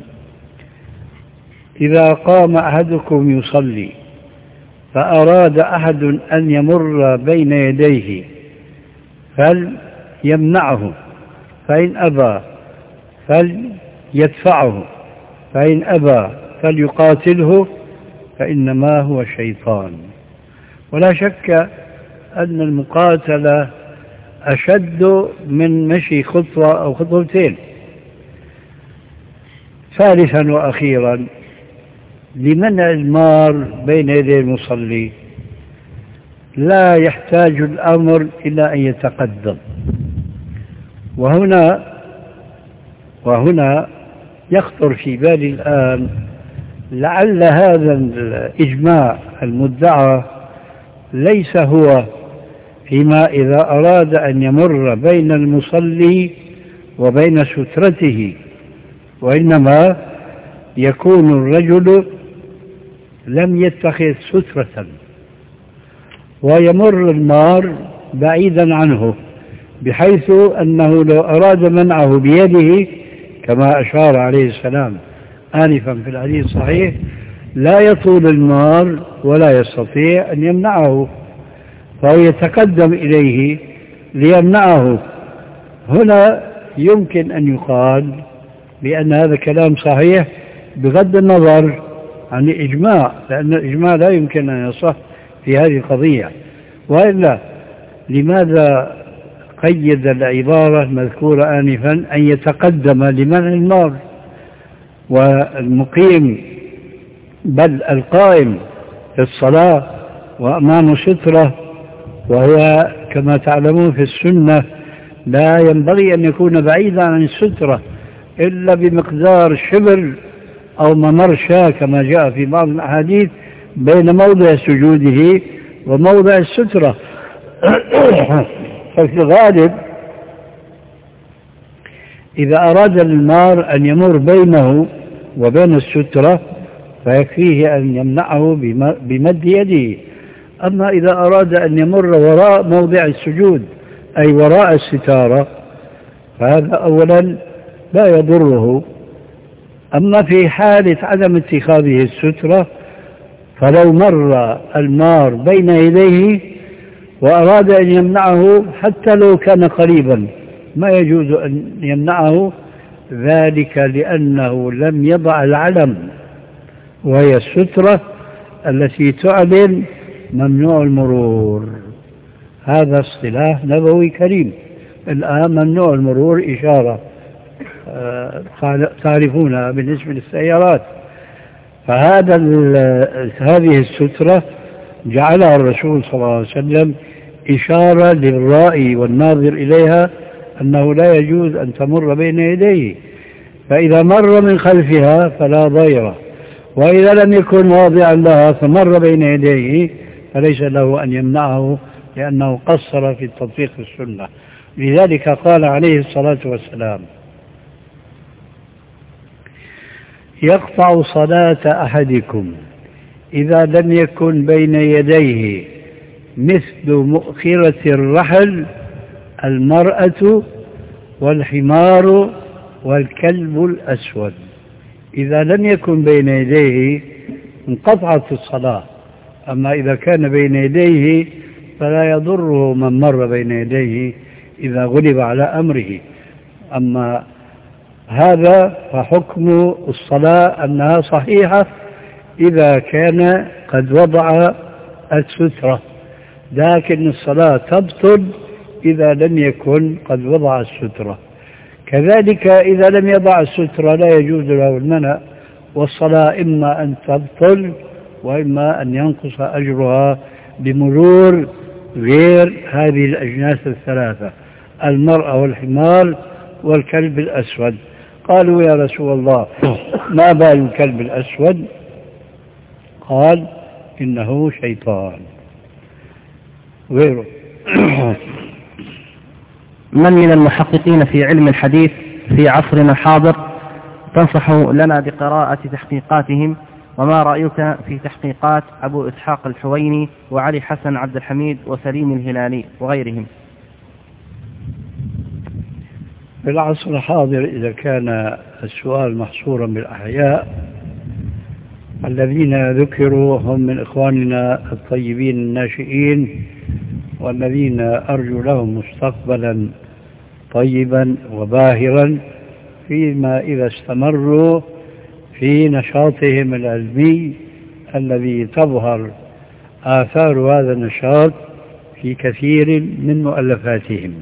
إذا قام أحدكم يصلي فأراد أحد أن يمر بين يديه فليمنعه، فإن أبى فليدفعه، فإن أبى فليقاتله، فإنما هو شيطان. ولا شك أن المقاتلة أشد من مشي خطوة أو خطوتين. ثالثا وأخيرا، لمنع المار بين يدي المصلي لا يحتاج الأمر إلى أن يتقدم. وهنا وهنا يخطر في بالي الآن لعل هذا الإجماع المدعى ليس هو فيما إذا أراد أن يمر بين المصلي وبين سترته، وإنما يكون الرجل لم يتخذ سترة ويمر المار بعيدا عنه، بحيث أنه لو أراد منعه بيده كما أشار عليه السلام آنفا في الحديث الصحيح لا يطول المار ولا يستطيع أن يمنعه، فهو يتقدم إليه ليمنعه. هنا يمكن أن يقال بأن هذا كلام صحيح بغض النظر عن الإجماع، لأن الإجماع لا يمكن أن يصح في هذه القضية. وإلا لماذا قيد العبارة المذكورة آنفا أن يتقدم لمنع المار؟ والمقيم بل القائم في الصلاة وأمام سترة، وهو كما تعلمون في السنة لا ينبغي أن يكون بعيدا عن السترة إلا بمقدار شبر أو ممرشة كما جاء في بعض الأحاديث بين موضع سجوده وموضع السترة. ففي الغالب إذا أراد المار أن يمر بينه وبين السترة فيكفيه أن يمنعه بمد يده. أما إذا أراد أن يمر وراء موضع السجود أي وراء الستارة فهذا أولا لا يضره. أما في حالة عدم اتخاذه السترة فلو مر المار بين يديه وأراد أن يمنعه حتى لو كان قريبا ما يجوز أن يمنعه، ذلك لأنه لم يضع العلم وهي السترة التي تعلن ممنوع المرور. هذا اصطلاح نبوي كريم. الآن ممنوع المرور إشارة تعرفونها بالنسبة للسيارات، فهذا هذه السترة جعلها الرسول صلى الله عليه وسلم إشارة للرائي والناظر إليها أنه لا يجوز أن تمر بين يديه. فإذا مر من خلفها فلا ضير، وإذا لم يكن واضعا لها فمر بين يديه فليس له أن يمنعه، لأنه قصر في تطبيق السنة. لذلك قال عليه الصلاة والسلام: يقطع صلاة أحدكم إذا لم يكن بين يديه مثل مؤخرة الرحل المرأة والحمار والكلب الأسود. إذا لم يكن بين يديه انقطعت الصلاة، أما إذا كان بين يديه فلا يضره من مر بين يديه إذا غلب على أمره. أما هذا فحكم الصلاة أنها صحيحة إذا كان قد وضع السترة، لكن الصلاة تبطل إذا لم يكن قد وضع السترة. كذلك إذا لم يضع السترة لا يجوز له المنع، والصلاة إما أن تبطل وإما أن ينقص أجرها بمرور غير هذه الأجناس الثلاثة: المرأة والحمار والكلب الأسود. قالوا: يا رسول الله، ما بال الكلب الأسود؟ قال: إنه شيطان. غيره من من المحققين في علم الحديث في عصرنا الحاضر تنصح لنا بقراءة تحقيقاتهم؟ وما رأيك في تحقيقات أبو إسحاق الحويني وعلي حسن عبد الحميد وسليم الهلالي وغيرهم؟ في العصر الحاضر إذا كان السؤال محصورا بالأحياء، الذين ذكروا هم من إخواننا الطيبين الناشئين، والذين أرجو لهم مستقبلا طيبا وباهرا فيما إذا استمروا في نشاطهم العلمي الذي تظهر آثار هذا النشاط في كثير من مؤلفاتهم.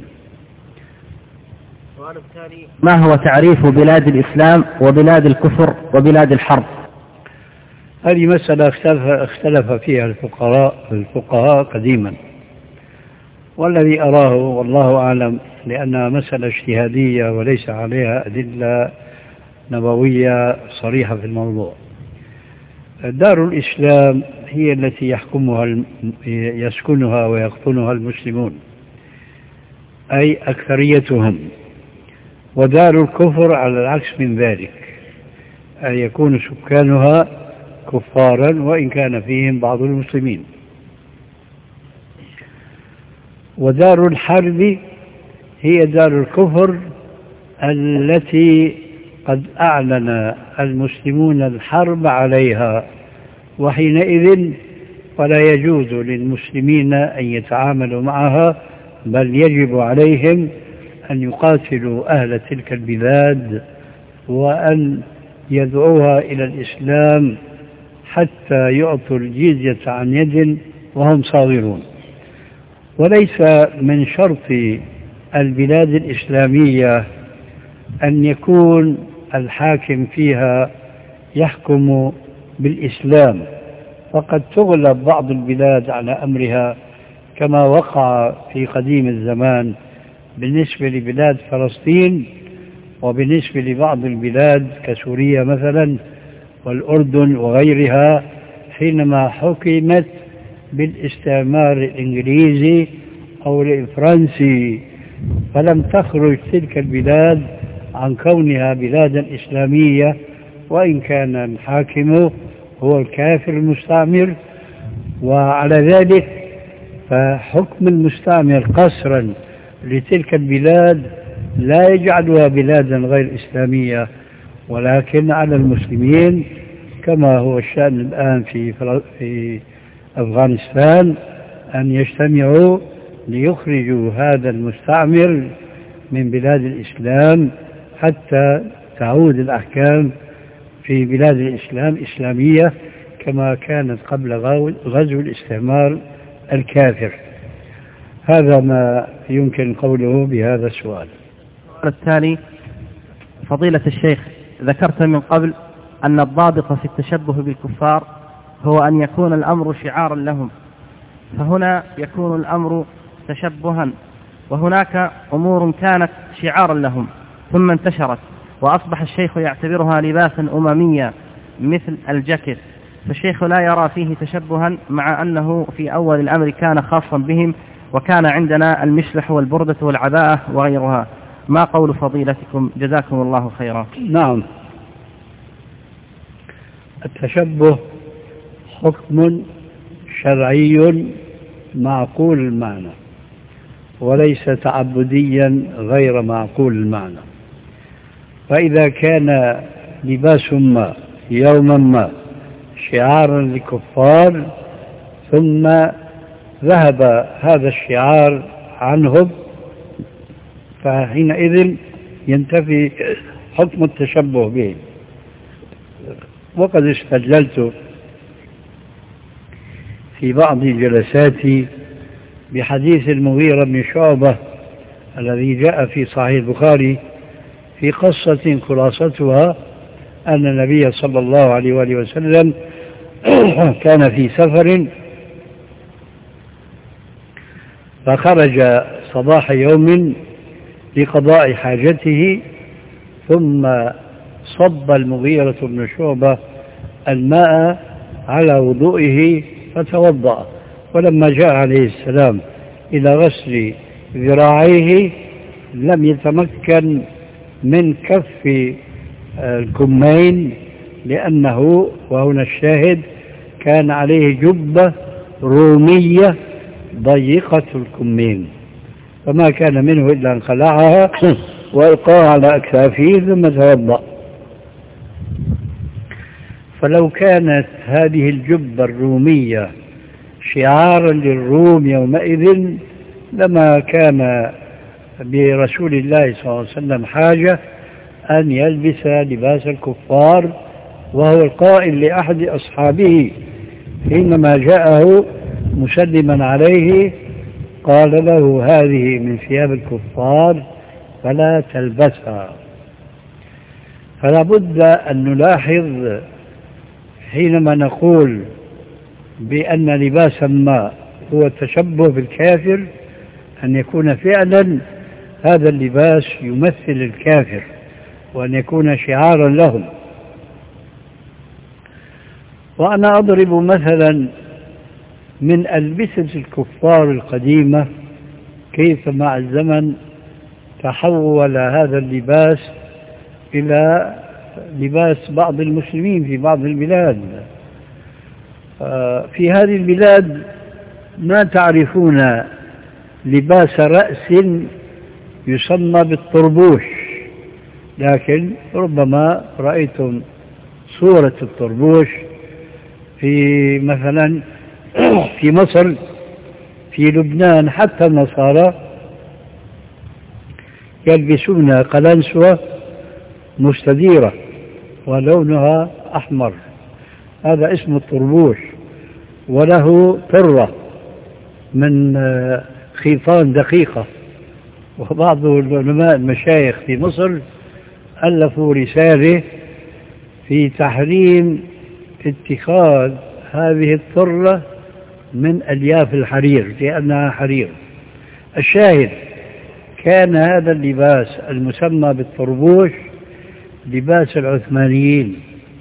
ما هو تعريف بلاد الإسلام وبلاد الكفر وبلاد الحرب؟ هذه مسألة اختلف, اختلف فيها الفقهاء الفقهاء قديما، والذي أراه والله أعلم لأنها مسألة اجتهادية وليس عليها أدلة نبوية صريحة في الموضوع. دار الإسلام هي التي يحكمها يسكنها ويقطنها المسلمون، أي أكثريتهم، ودار الكفر على العكس من ذلك، أي يكون سكانها كفارا وإن كان فيهم بعض المسلمين. ودار الحرب هي دار الكفر التي قد أعلن المسلمون الحرب عليها، وحينئذ فلا يجوز للمسلمين أن يتعاملوا معها، بل يجب عليهم أن يقاتلوا أهل تلك البلاد وأن يدعوها إلى الإسلام حتى يعطوا الجزية عن يد وهم صاغرون. وليس من شرط البلاد الإسلامية أن يكون الحاكم فيها يحكم بالإسلام، فقد تغلب بعض البلاد على أمرها كما وقع في قديم الزمان بالنسبة لبلاد فلسطين، وبالنسبة لبعض البلاد كسوريا مثلا والأردن وغيرها حينما حكمت بالاستعمار الإنجليزي أو الفرنسي، فلم تخرج تلك البلاد عن كونها بلادا إسلامية، وإن كان الحاكم هو الكافر المستعمر. وعلى ذلك فحكم المستعمر قسرا لتلك البلاد لا يجعلها بلادا غير إسلامية، ولكن على المسلمين كما هو الشأن الآن في في أفغانستان أن يجتمعوا ليخرجوا هذا المستعمر من بلاد الإسلام حتى تعود الأحكام في بلاد الإسلام إسلامية كما كانت قبل غزو الاستعمار الكافر. هذا ما يمكن قوله بهذا السؤال. التالي: فضيلة الشيخ، ذكرت من قبل أن الضابط في التشبه بالكفار هو أن يكون الأمر شعارا لهم، فهنا يكون الأمر تشبها، وهناك أمور كانت شعارا لهم ثم انتشرت، وأصبح الشيخ يعتبرها لباسا أمميا مثل الجاكيت، فالشيخ لا يرى فيه تشبها مع أنه في أول الأمر كان خاصا بهم، وكان عندنا المشلح والبردة والعباءة وغيرها. ما قول فضيلتكم جزاكم الله خيرا؟ نعم، التشبه حكم شرعي معقول المعنى، وليس تعبديا غير معقول المعنى. فإذا كان لباس ما يوما ما شعارا للكفار، ثم ذهب هذا الشعار عنهم، فحينئذ ينتفي حكم التشبه به. وقد استدللت في بعض جلساتي بحديث المغيرة بن شعبة الذي جاء في صحيح البخاري في قصة خلاصتها أن النبي صلى الله عليه وآله وسلم كان في سفر، فخرج صباح يوم لقضاء حاجته، ثم صب المغيرة بن شعبة الماء على وضوئه فتوضأ، ولما جاء عليه السلام إلى غسل ذراعيه لم يتمكن من كف الكمين، لأنه وهنا الشاهد كان عليه جبة رومية ضيقة الكمين، فما كان منه إلا أن خلعها وألقاها على أكتافه ثم توضأ. فلو كانت هذه الجبة الرومية شعارا للروم يومئذ لما كان برسول الله صلى الله عليه وسلم حاجة أن يلبس لباس الكفار، وهو القائل لأحد أصحابه حينما جاءه مسلما عليه قال له: هذه من ثياب الكفار فلا تلبسها. فلا بد أن نلاحظ حينما نقول بأن لباسا ما هو التشبه بالكافر أن يكون فعلا هذا اللباس يمثل الكافر، وأن يكون شعارا لهم. وأنا أضرب مثلا من ألبسة الكفار القديمة كيف مع الزمن تحول هذا اللباس إلى لباس بعض المسلمين في بعض البلاد. في هذه البلاد ما تعرفون لباس رأس يسمى بالطربوش، لكن ربما رأيتم صورة الطربوش في مثلا في مصر، في لبنان، حتى النصارى يلبسون قلنسوة مستديرة ولونها أحمر، هذا اسم الطربوش، وله طرة من خيطان دقيقة. وبعض العلماء المشايخ في مصر ألفوا رسالة في تحريم اتخاذ هذه الطرة من ألياف الحرير لأنها حرير. الشاهد كان هذا اللباس المسمى بالطربوش لباس العثمانيين،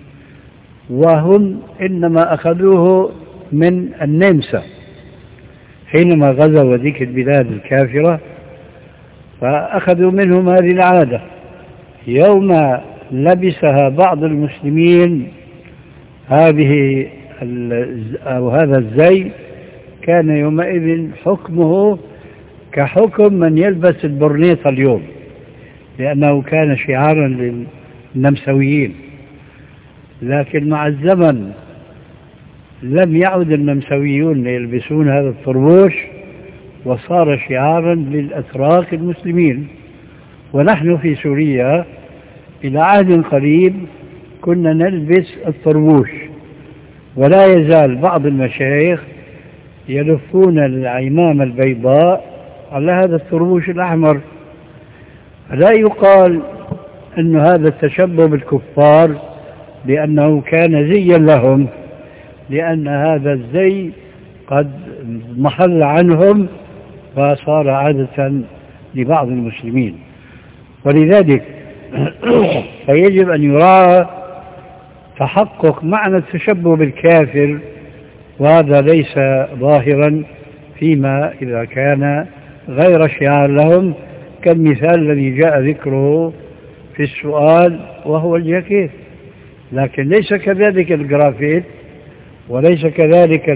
وهم إنما أخذوه من النمسا حينما غزوا ذيك البلاد الكافرة، فأخذوا منهم هذه العادة. يوم لبسها بعض المسلمين هذه أو هذا الزي كان يومئذ حكمه كحكم من يلبس البرنيطة اليوم، لأنه كان شعارا للنمساويين. لكن مع الزمن لم يعد النمساويون يلبسون هذا الطربوش، وصار شعارا للأتراك المسلمين. ونحن في سوريا إلى عهد قريب كنا نلبس الطربوش، ولا يزال بعض المشايخ يلفون العمامة البيضاء على هذا الطربوش الأحمر. لا يقال أن هذا التشبه بالكفار لأنه كان زيا لهم، لأن هذا الزي قد محل عنهم فصار عادة لبعض المسلمين. ولذلك فيجب أن يراعى تحقق معنى التشبه بالكافر، وهذا ليس ظاهرا فيما إذا كان غير شعار لهم، كالمثال الذي جاء ذكره في السؤال وهو الجاكيت، لكن ليس كذلك الجرافيت، وليس كذلك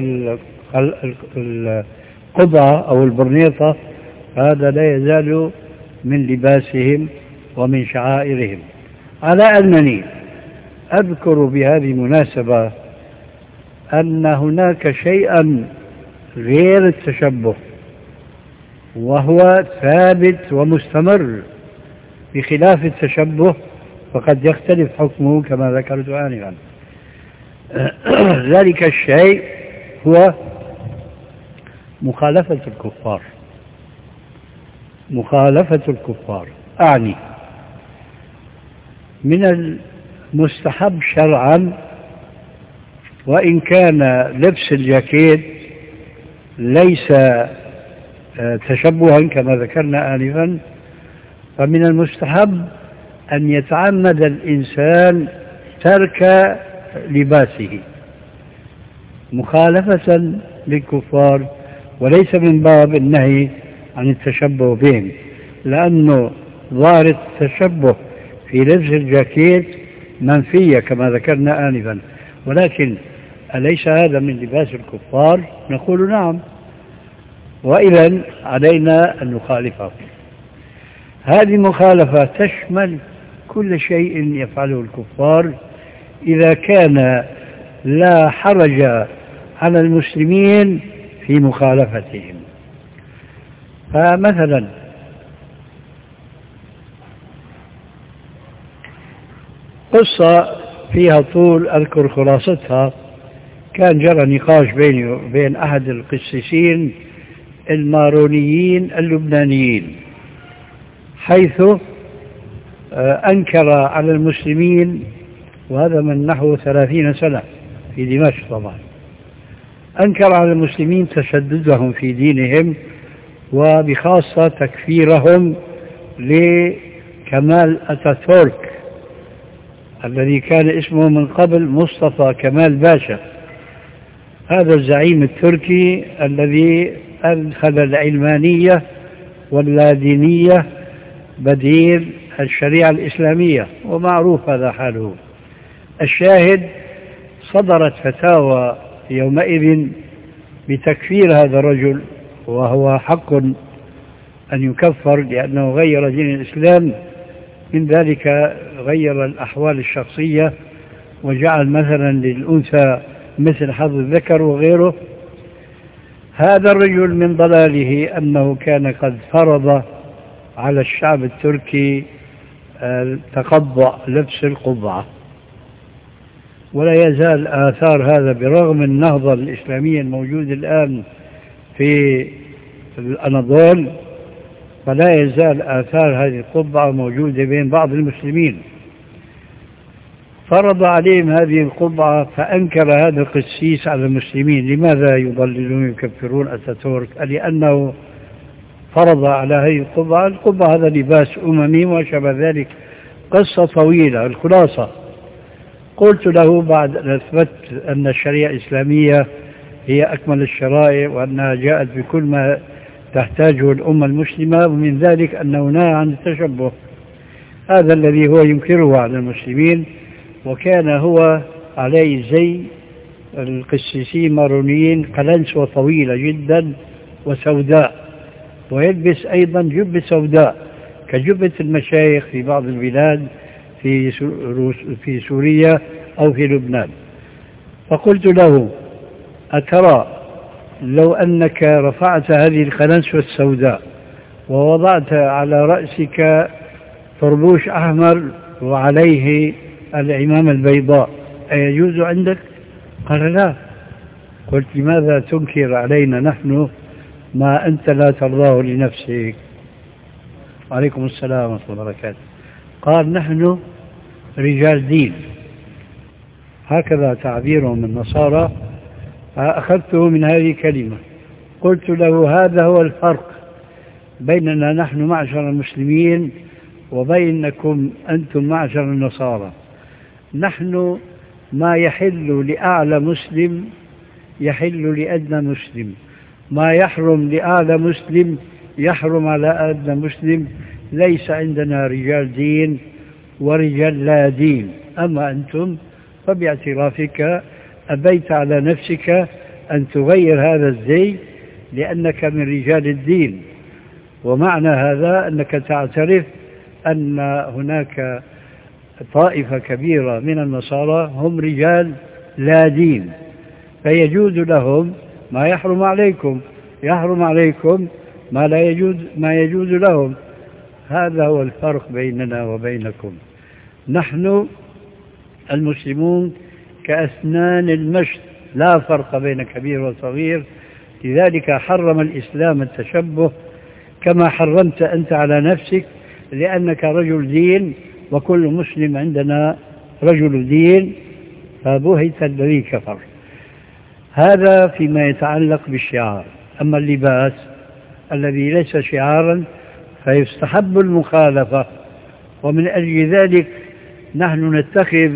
القبعة أو البرنيطة، هذا لا يزال من لباسهم ومن شعائرهم. على أنني أذكر بهذه المناسبة أن هناك شيئا غير التشبه وهو ثابت ومستمر بخلاف التشبه، فقد يختلف حكمه كما ذكرت آنفا. ذلك الشيء هو مخالفة الكفار. مخالفة الكفار أعني من المستحب شرعا، وإن كان لبس الجاكيت ليس تشبها كما ذكرنا آنفا، فمن المستحب أن يتعمد الإنسان ترك لباسه مخالفة للكفار، وليس من باب النهي عن التشبه بهم، لأنه ظاهر التشبه في لبس الجاكيت منفية كما ذكرنا آنفا، ولكن أليس هذا من لباس الكفار؟ نقول نعم، وإذا علينا أن نخالفه. هذه المخالفة تشمل كل شيء يفعله الكفار إذا كان لا حرج على المسلمين في مخالفتهم. فمثلا قصة فيها طول أذكر خلاصتها، كان جرى نقاش بيني وبين أحد القسيسين المارونيين اللبنانيين، حيث أنكر على المسلمين، وهذا من نحو ثلاثين سنة في دمشق طبعا، أنكر على المسلمين تشددهم في دينهم، وبخاصة تكفيرهم لكمال أتاتورك الذي كان اسمه من قبل مصطفى كمال باشا، هذا الزعيم التركي الذي أدخل العلمانية واللادينية بديل الشريعة الإسلامية، ومعروف هذا حاله. الشاهد صدرت فتاوى يومئذ بتكفير هذا الرجل، وهو حق أن يكفر لأنه غير دين الإسلام، من ذلك غير الأحوال الشخصية وجعل مثلا للأنثى مثل حظ الذكر وغيره. هذا الرجل من ضلاله أنه كان قد فرض على الشعب التركي تقبع لبس القبعة، ولا يزال آثار هذا برغم النهضة الإسلامية الموجودة الآن في الأناضول، فلا يزال آثار هذه القبعة موجودة بين بعض المسلمين. فرض عليهم هذه القبعة، فأنكر هذا القسيس على المسلمين. لماذا يضللون يكفرون أتاتورك؟ لأنه فرض على هذه القبعة. القبعة هذا لباس أممي وشبه ذلك، قصة طويلة. الخلاصة قلت له بعد أن أثبت أن الشريعة الإسلامية هي أكمل الشرائع، وأنها جاءت بكل ما تحتاجه الأمة المسلمة، ومن ذلك أنه نهى عن التشبه، هذا الذي هو ينكره على المسلمين. وكان هو عليه زي القسيسين مارونيين، قلنسوة طويلة جدا وسوداء، ويلبس أيضا جبة سوداء كجبة المشايخ في بعض البلاد في في سوريا أو في لبنان. فقلت له: أترى لو أنك رفعت هذه القلنسوة السوداء ووضعت على رأسك طربوش أحمر وعليه العمامة البيضاء أيجوز عندك؟ قال: لا. قلت: لماذا تنكر علينا نحن ما أنت لا ترضاه لنفسك؟ عليكم السلام ورحمة الله وبركاته. قال: نحن رجال دين، هكذا تعبيرهم النصارى، فأخذته من هذه الكلمة. قلت له: هذا هو الفرق بيننا نحن معشر المسلمين وبينكم أنتم معشر النصارى. نحن ما يحل لأعلى مسلم يحل لأدنى مسلم، ما يحرم لأعلى مسلم يحرم على أدنى مسلم. ليس عندنا رجال دين ورجال لا دين. أما أنتم فباعترافك أبيت على نفسك أن تغير هذا الزي لأنك من رجال الدين، ومعنى هذا أنك تعترف أن هناك طائفة كبيرة من النصارى هم رجال لا دين، فيجوز لهم ما يحرم عليكم، يحرم عليكم ما لا يجوز ما يجوز لهم. هذا هو الفرق بيننا وبينكم. نحن المسلمون كأسنان المشط، لا فرق بين كبير وصغير. لذلك حرم الإسلام التشبه كما حرمت أنت على نفسك، لأنك رجل دين وكل مسلم عندنا رجل دين، فبهت الذي كفر. هذا فيما يتعلق بالشعار. أما اللباس الذي ليس شعارا فيستحب المخالفة، ومن أجل ذلك نحن نتخذ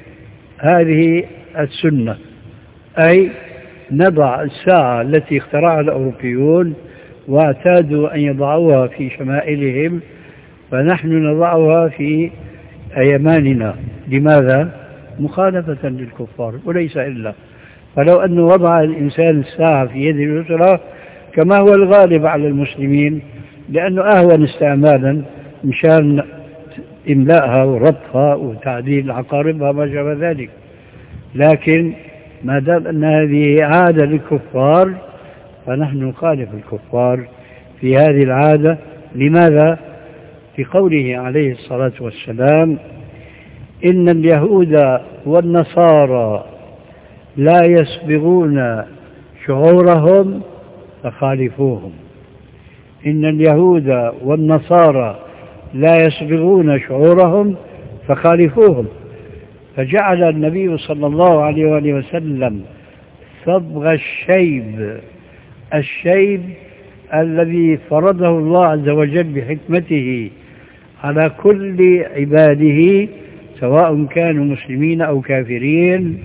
هذه السنة، أي نضع الساعة التي اخترعها الأوروبيون واعتادوا أن يضعوها في شمائلهم، فنحن نضعها في أيماننا. لماذا؟ مخالفة للكفار وليس إلا. فلو أنه وضع الإنسان الساعة في يده اليسرى كما هو الغالب على المسلمين، لأنه أهون استعمالا مشان إملائها وربطها وتعديل عقاربها ما شابه ذلك. لكن ما دام أن هذه عادة للكفار فنحن نخالف الكفار في هذه العادة. لماذا؟ في قوله عليه الصلاة والسلام: إن اليهود والنصارى لا يسبغون شعورهم فخالفوهم. إن اليهود والنصارى لا يسبغون شعورهم فخالفوهم. فجعل النبي صلى الله عليه وآله وسلم صبغ الشيب، الشيب الذي فرضه الله عز وجل بحكمته على كل عباده سواء كانوا مسلمين أو كافرين،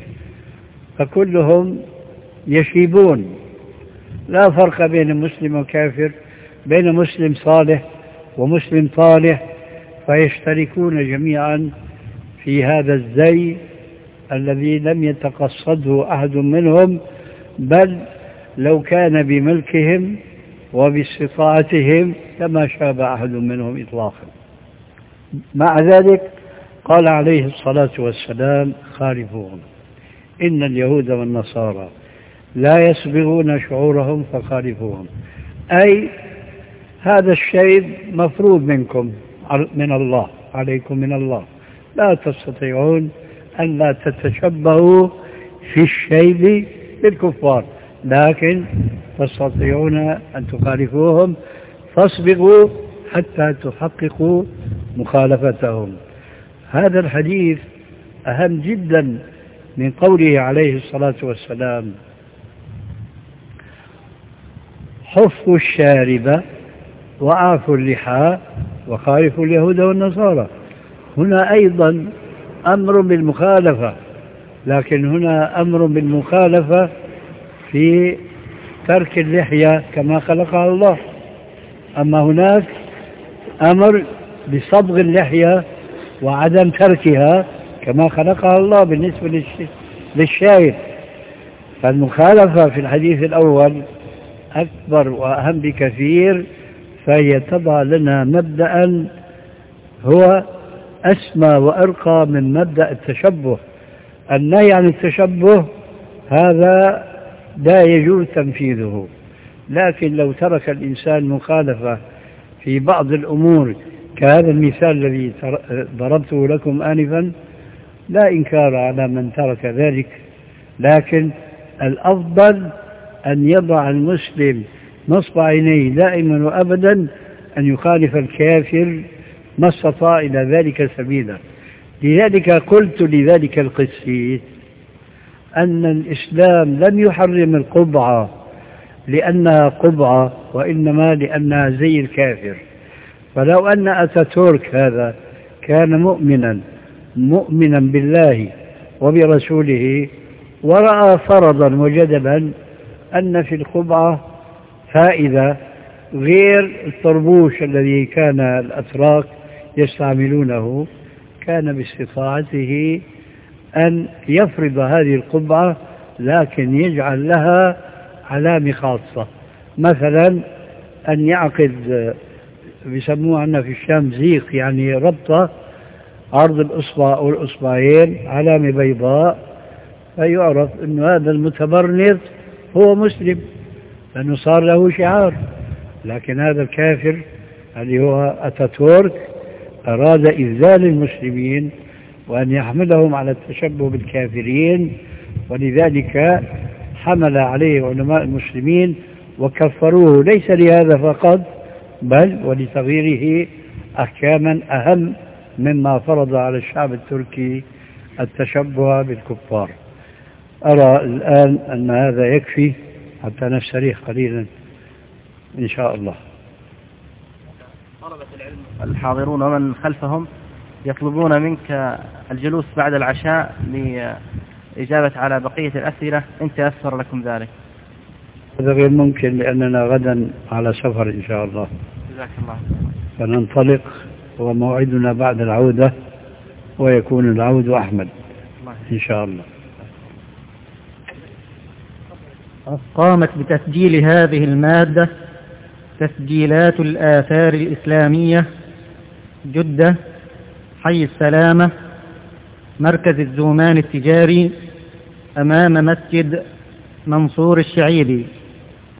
فكلهم يشيبون، لا فرق بين مسلم وكافر، بين مسلم صالح ومسلم طالح، فيشتركون جميعا في هذا الزي الذي لم يتقصده أحد منهم، بل لو كان بملكهم وباستطاعتهم لما شاب أحد منهم إطلاقا. مع ذلك قال عليه الصلاة والسلام: خالفوهم. إن اليهود والنصارى لا يسبغون شعورهم فخالفوهم، أي هذا الشيء مفروض منكم من الله، عليكم من الله، لا تستطيعون أن لا تتشبهوا في الشيب بالكفار، لكن تستطيعون أن تخالفوهم، فاصبغوا حتى تحققوا مخالفتهم. هذا الحديث أهم جدا من قوله عليه الصلاة والسلام: حفوا الشارب وأعفوا اللحى وخالفوا اليهود والنصارى. هنا أيضا أمر بالمخالفة، لكن هنا أمر بالمخالفة في ترك اللحية كما خلقها الله. أما هناك أمر بصبغ اللحية وعدم تركها كما خلقها الله بالنسبة للشايب. فالمخالفة في الحديث الأول أكبر وأهم بكثير، فهي تضع لنا مبدأ هو أسمى وأرقى من مبدأ التشبه. النهي عن التشبه هذا لا يجوز تنفيذه، لكن لو ترك الإنسان مخالفة في بعض الأمور كهذا المثال الذي ضربته لكم آنفا لا إنكار على من ترك ذلك، لكن الأفضل أن يضع المسلم نصب عينيه دائما وأبدا أن يخالف الكافر ما استطاع إلى ذلك سبيلا. لذلك قلت لذلك القسيس أن الإسلام لم يحرم القبعة لأنها قبعة، وإنما لأنها زي الكافر. فلو أن أتاتورك هذا كان مؤمنا مؤمنا بالله وبرسوله ورأى فرضا وجدبا أن في القبعة فائدة غير الطربوش الذي كان الأتراك يستعملونه، كان باستطاعته أن يفرض هذه القبعة لكن يجعل لها علامة خاصة، مثلا أن يعقد بيسموه عندنا في الشام زيق، يعني ربطة عرض الإصبع أو الإصبعين علامة بيضاء، فيعرف أن هذا المتمرد هو مسلم لأنه صار له شعار. لكن هذا الكافر اللي هو أتاتورك أراد إذلال المسلمين وأن يحملهم على التشبه بالكافرين، ولذلك حمل عليه علماء المسلمين وكفروه، ليس لهذا فقط بل ولتغييره أحكاما أهم مما فرض على الشعب التركي التشبه بالكفار. أرى الآن أن هذا يكفي حتى نستريح قليلا إن شاء الله. طلبة العلم الحاضرون ومن خلفهم يطلبون منك الجلوس بعد العشاء لإجابة على بقية الأسئلة إن تيسر لكم ذلك. هذا غير ممكن لأننا غدا على سفر إن شاء الله. جزاك الله. فننطلق وموعدنا بعد العودة ويكون العود أحمد إن شاء الله. قامت بتسجيل هذه المادة تسجيلات الآثار الإسلامية، جدة، حي السلامة، مركز الزومان التجاري، أمام مسجد منصور الشعيبي.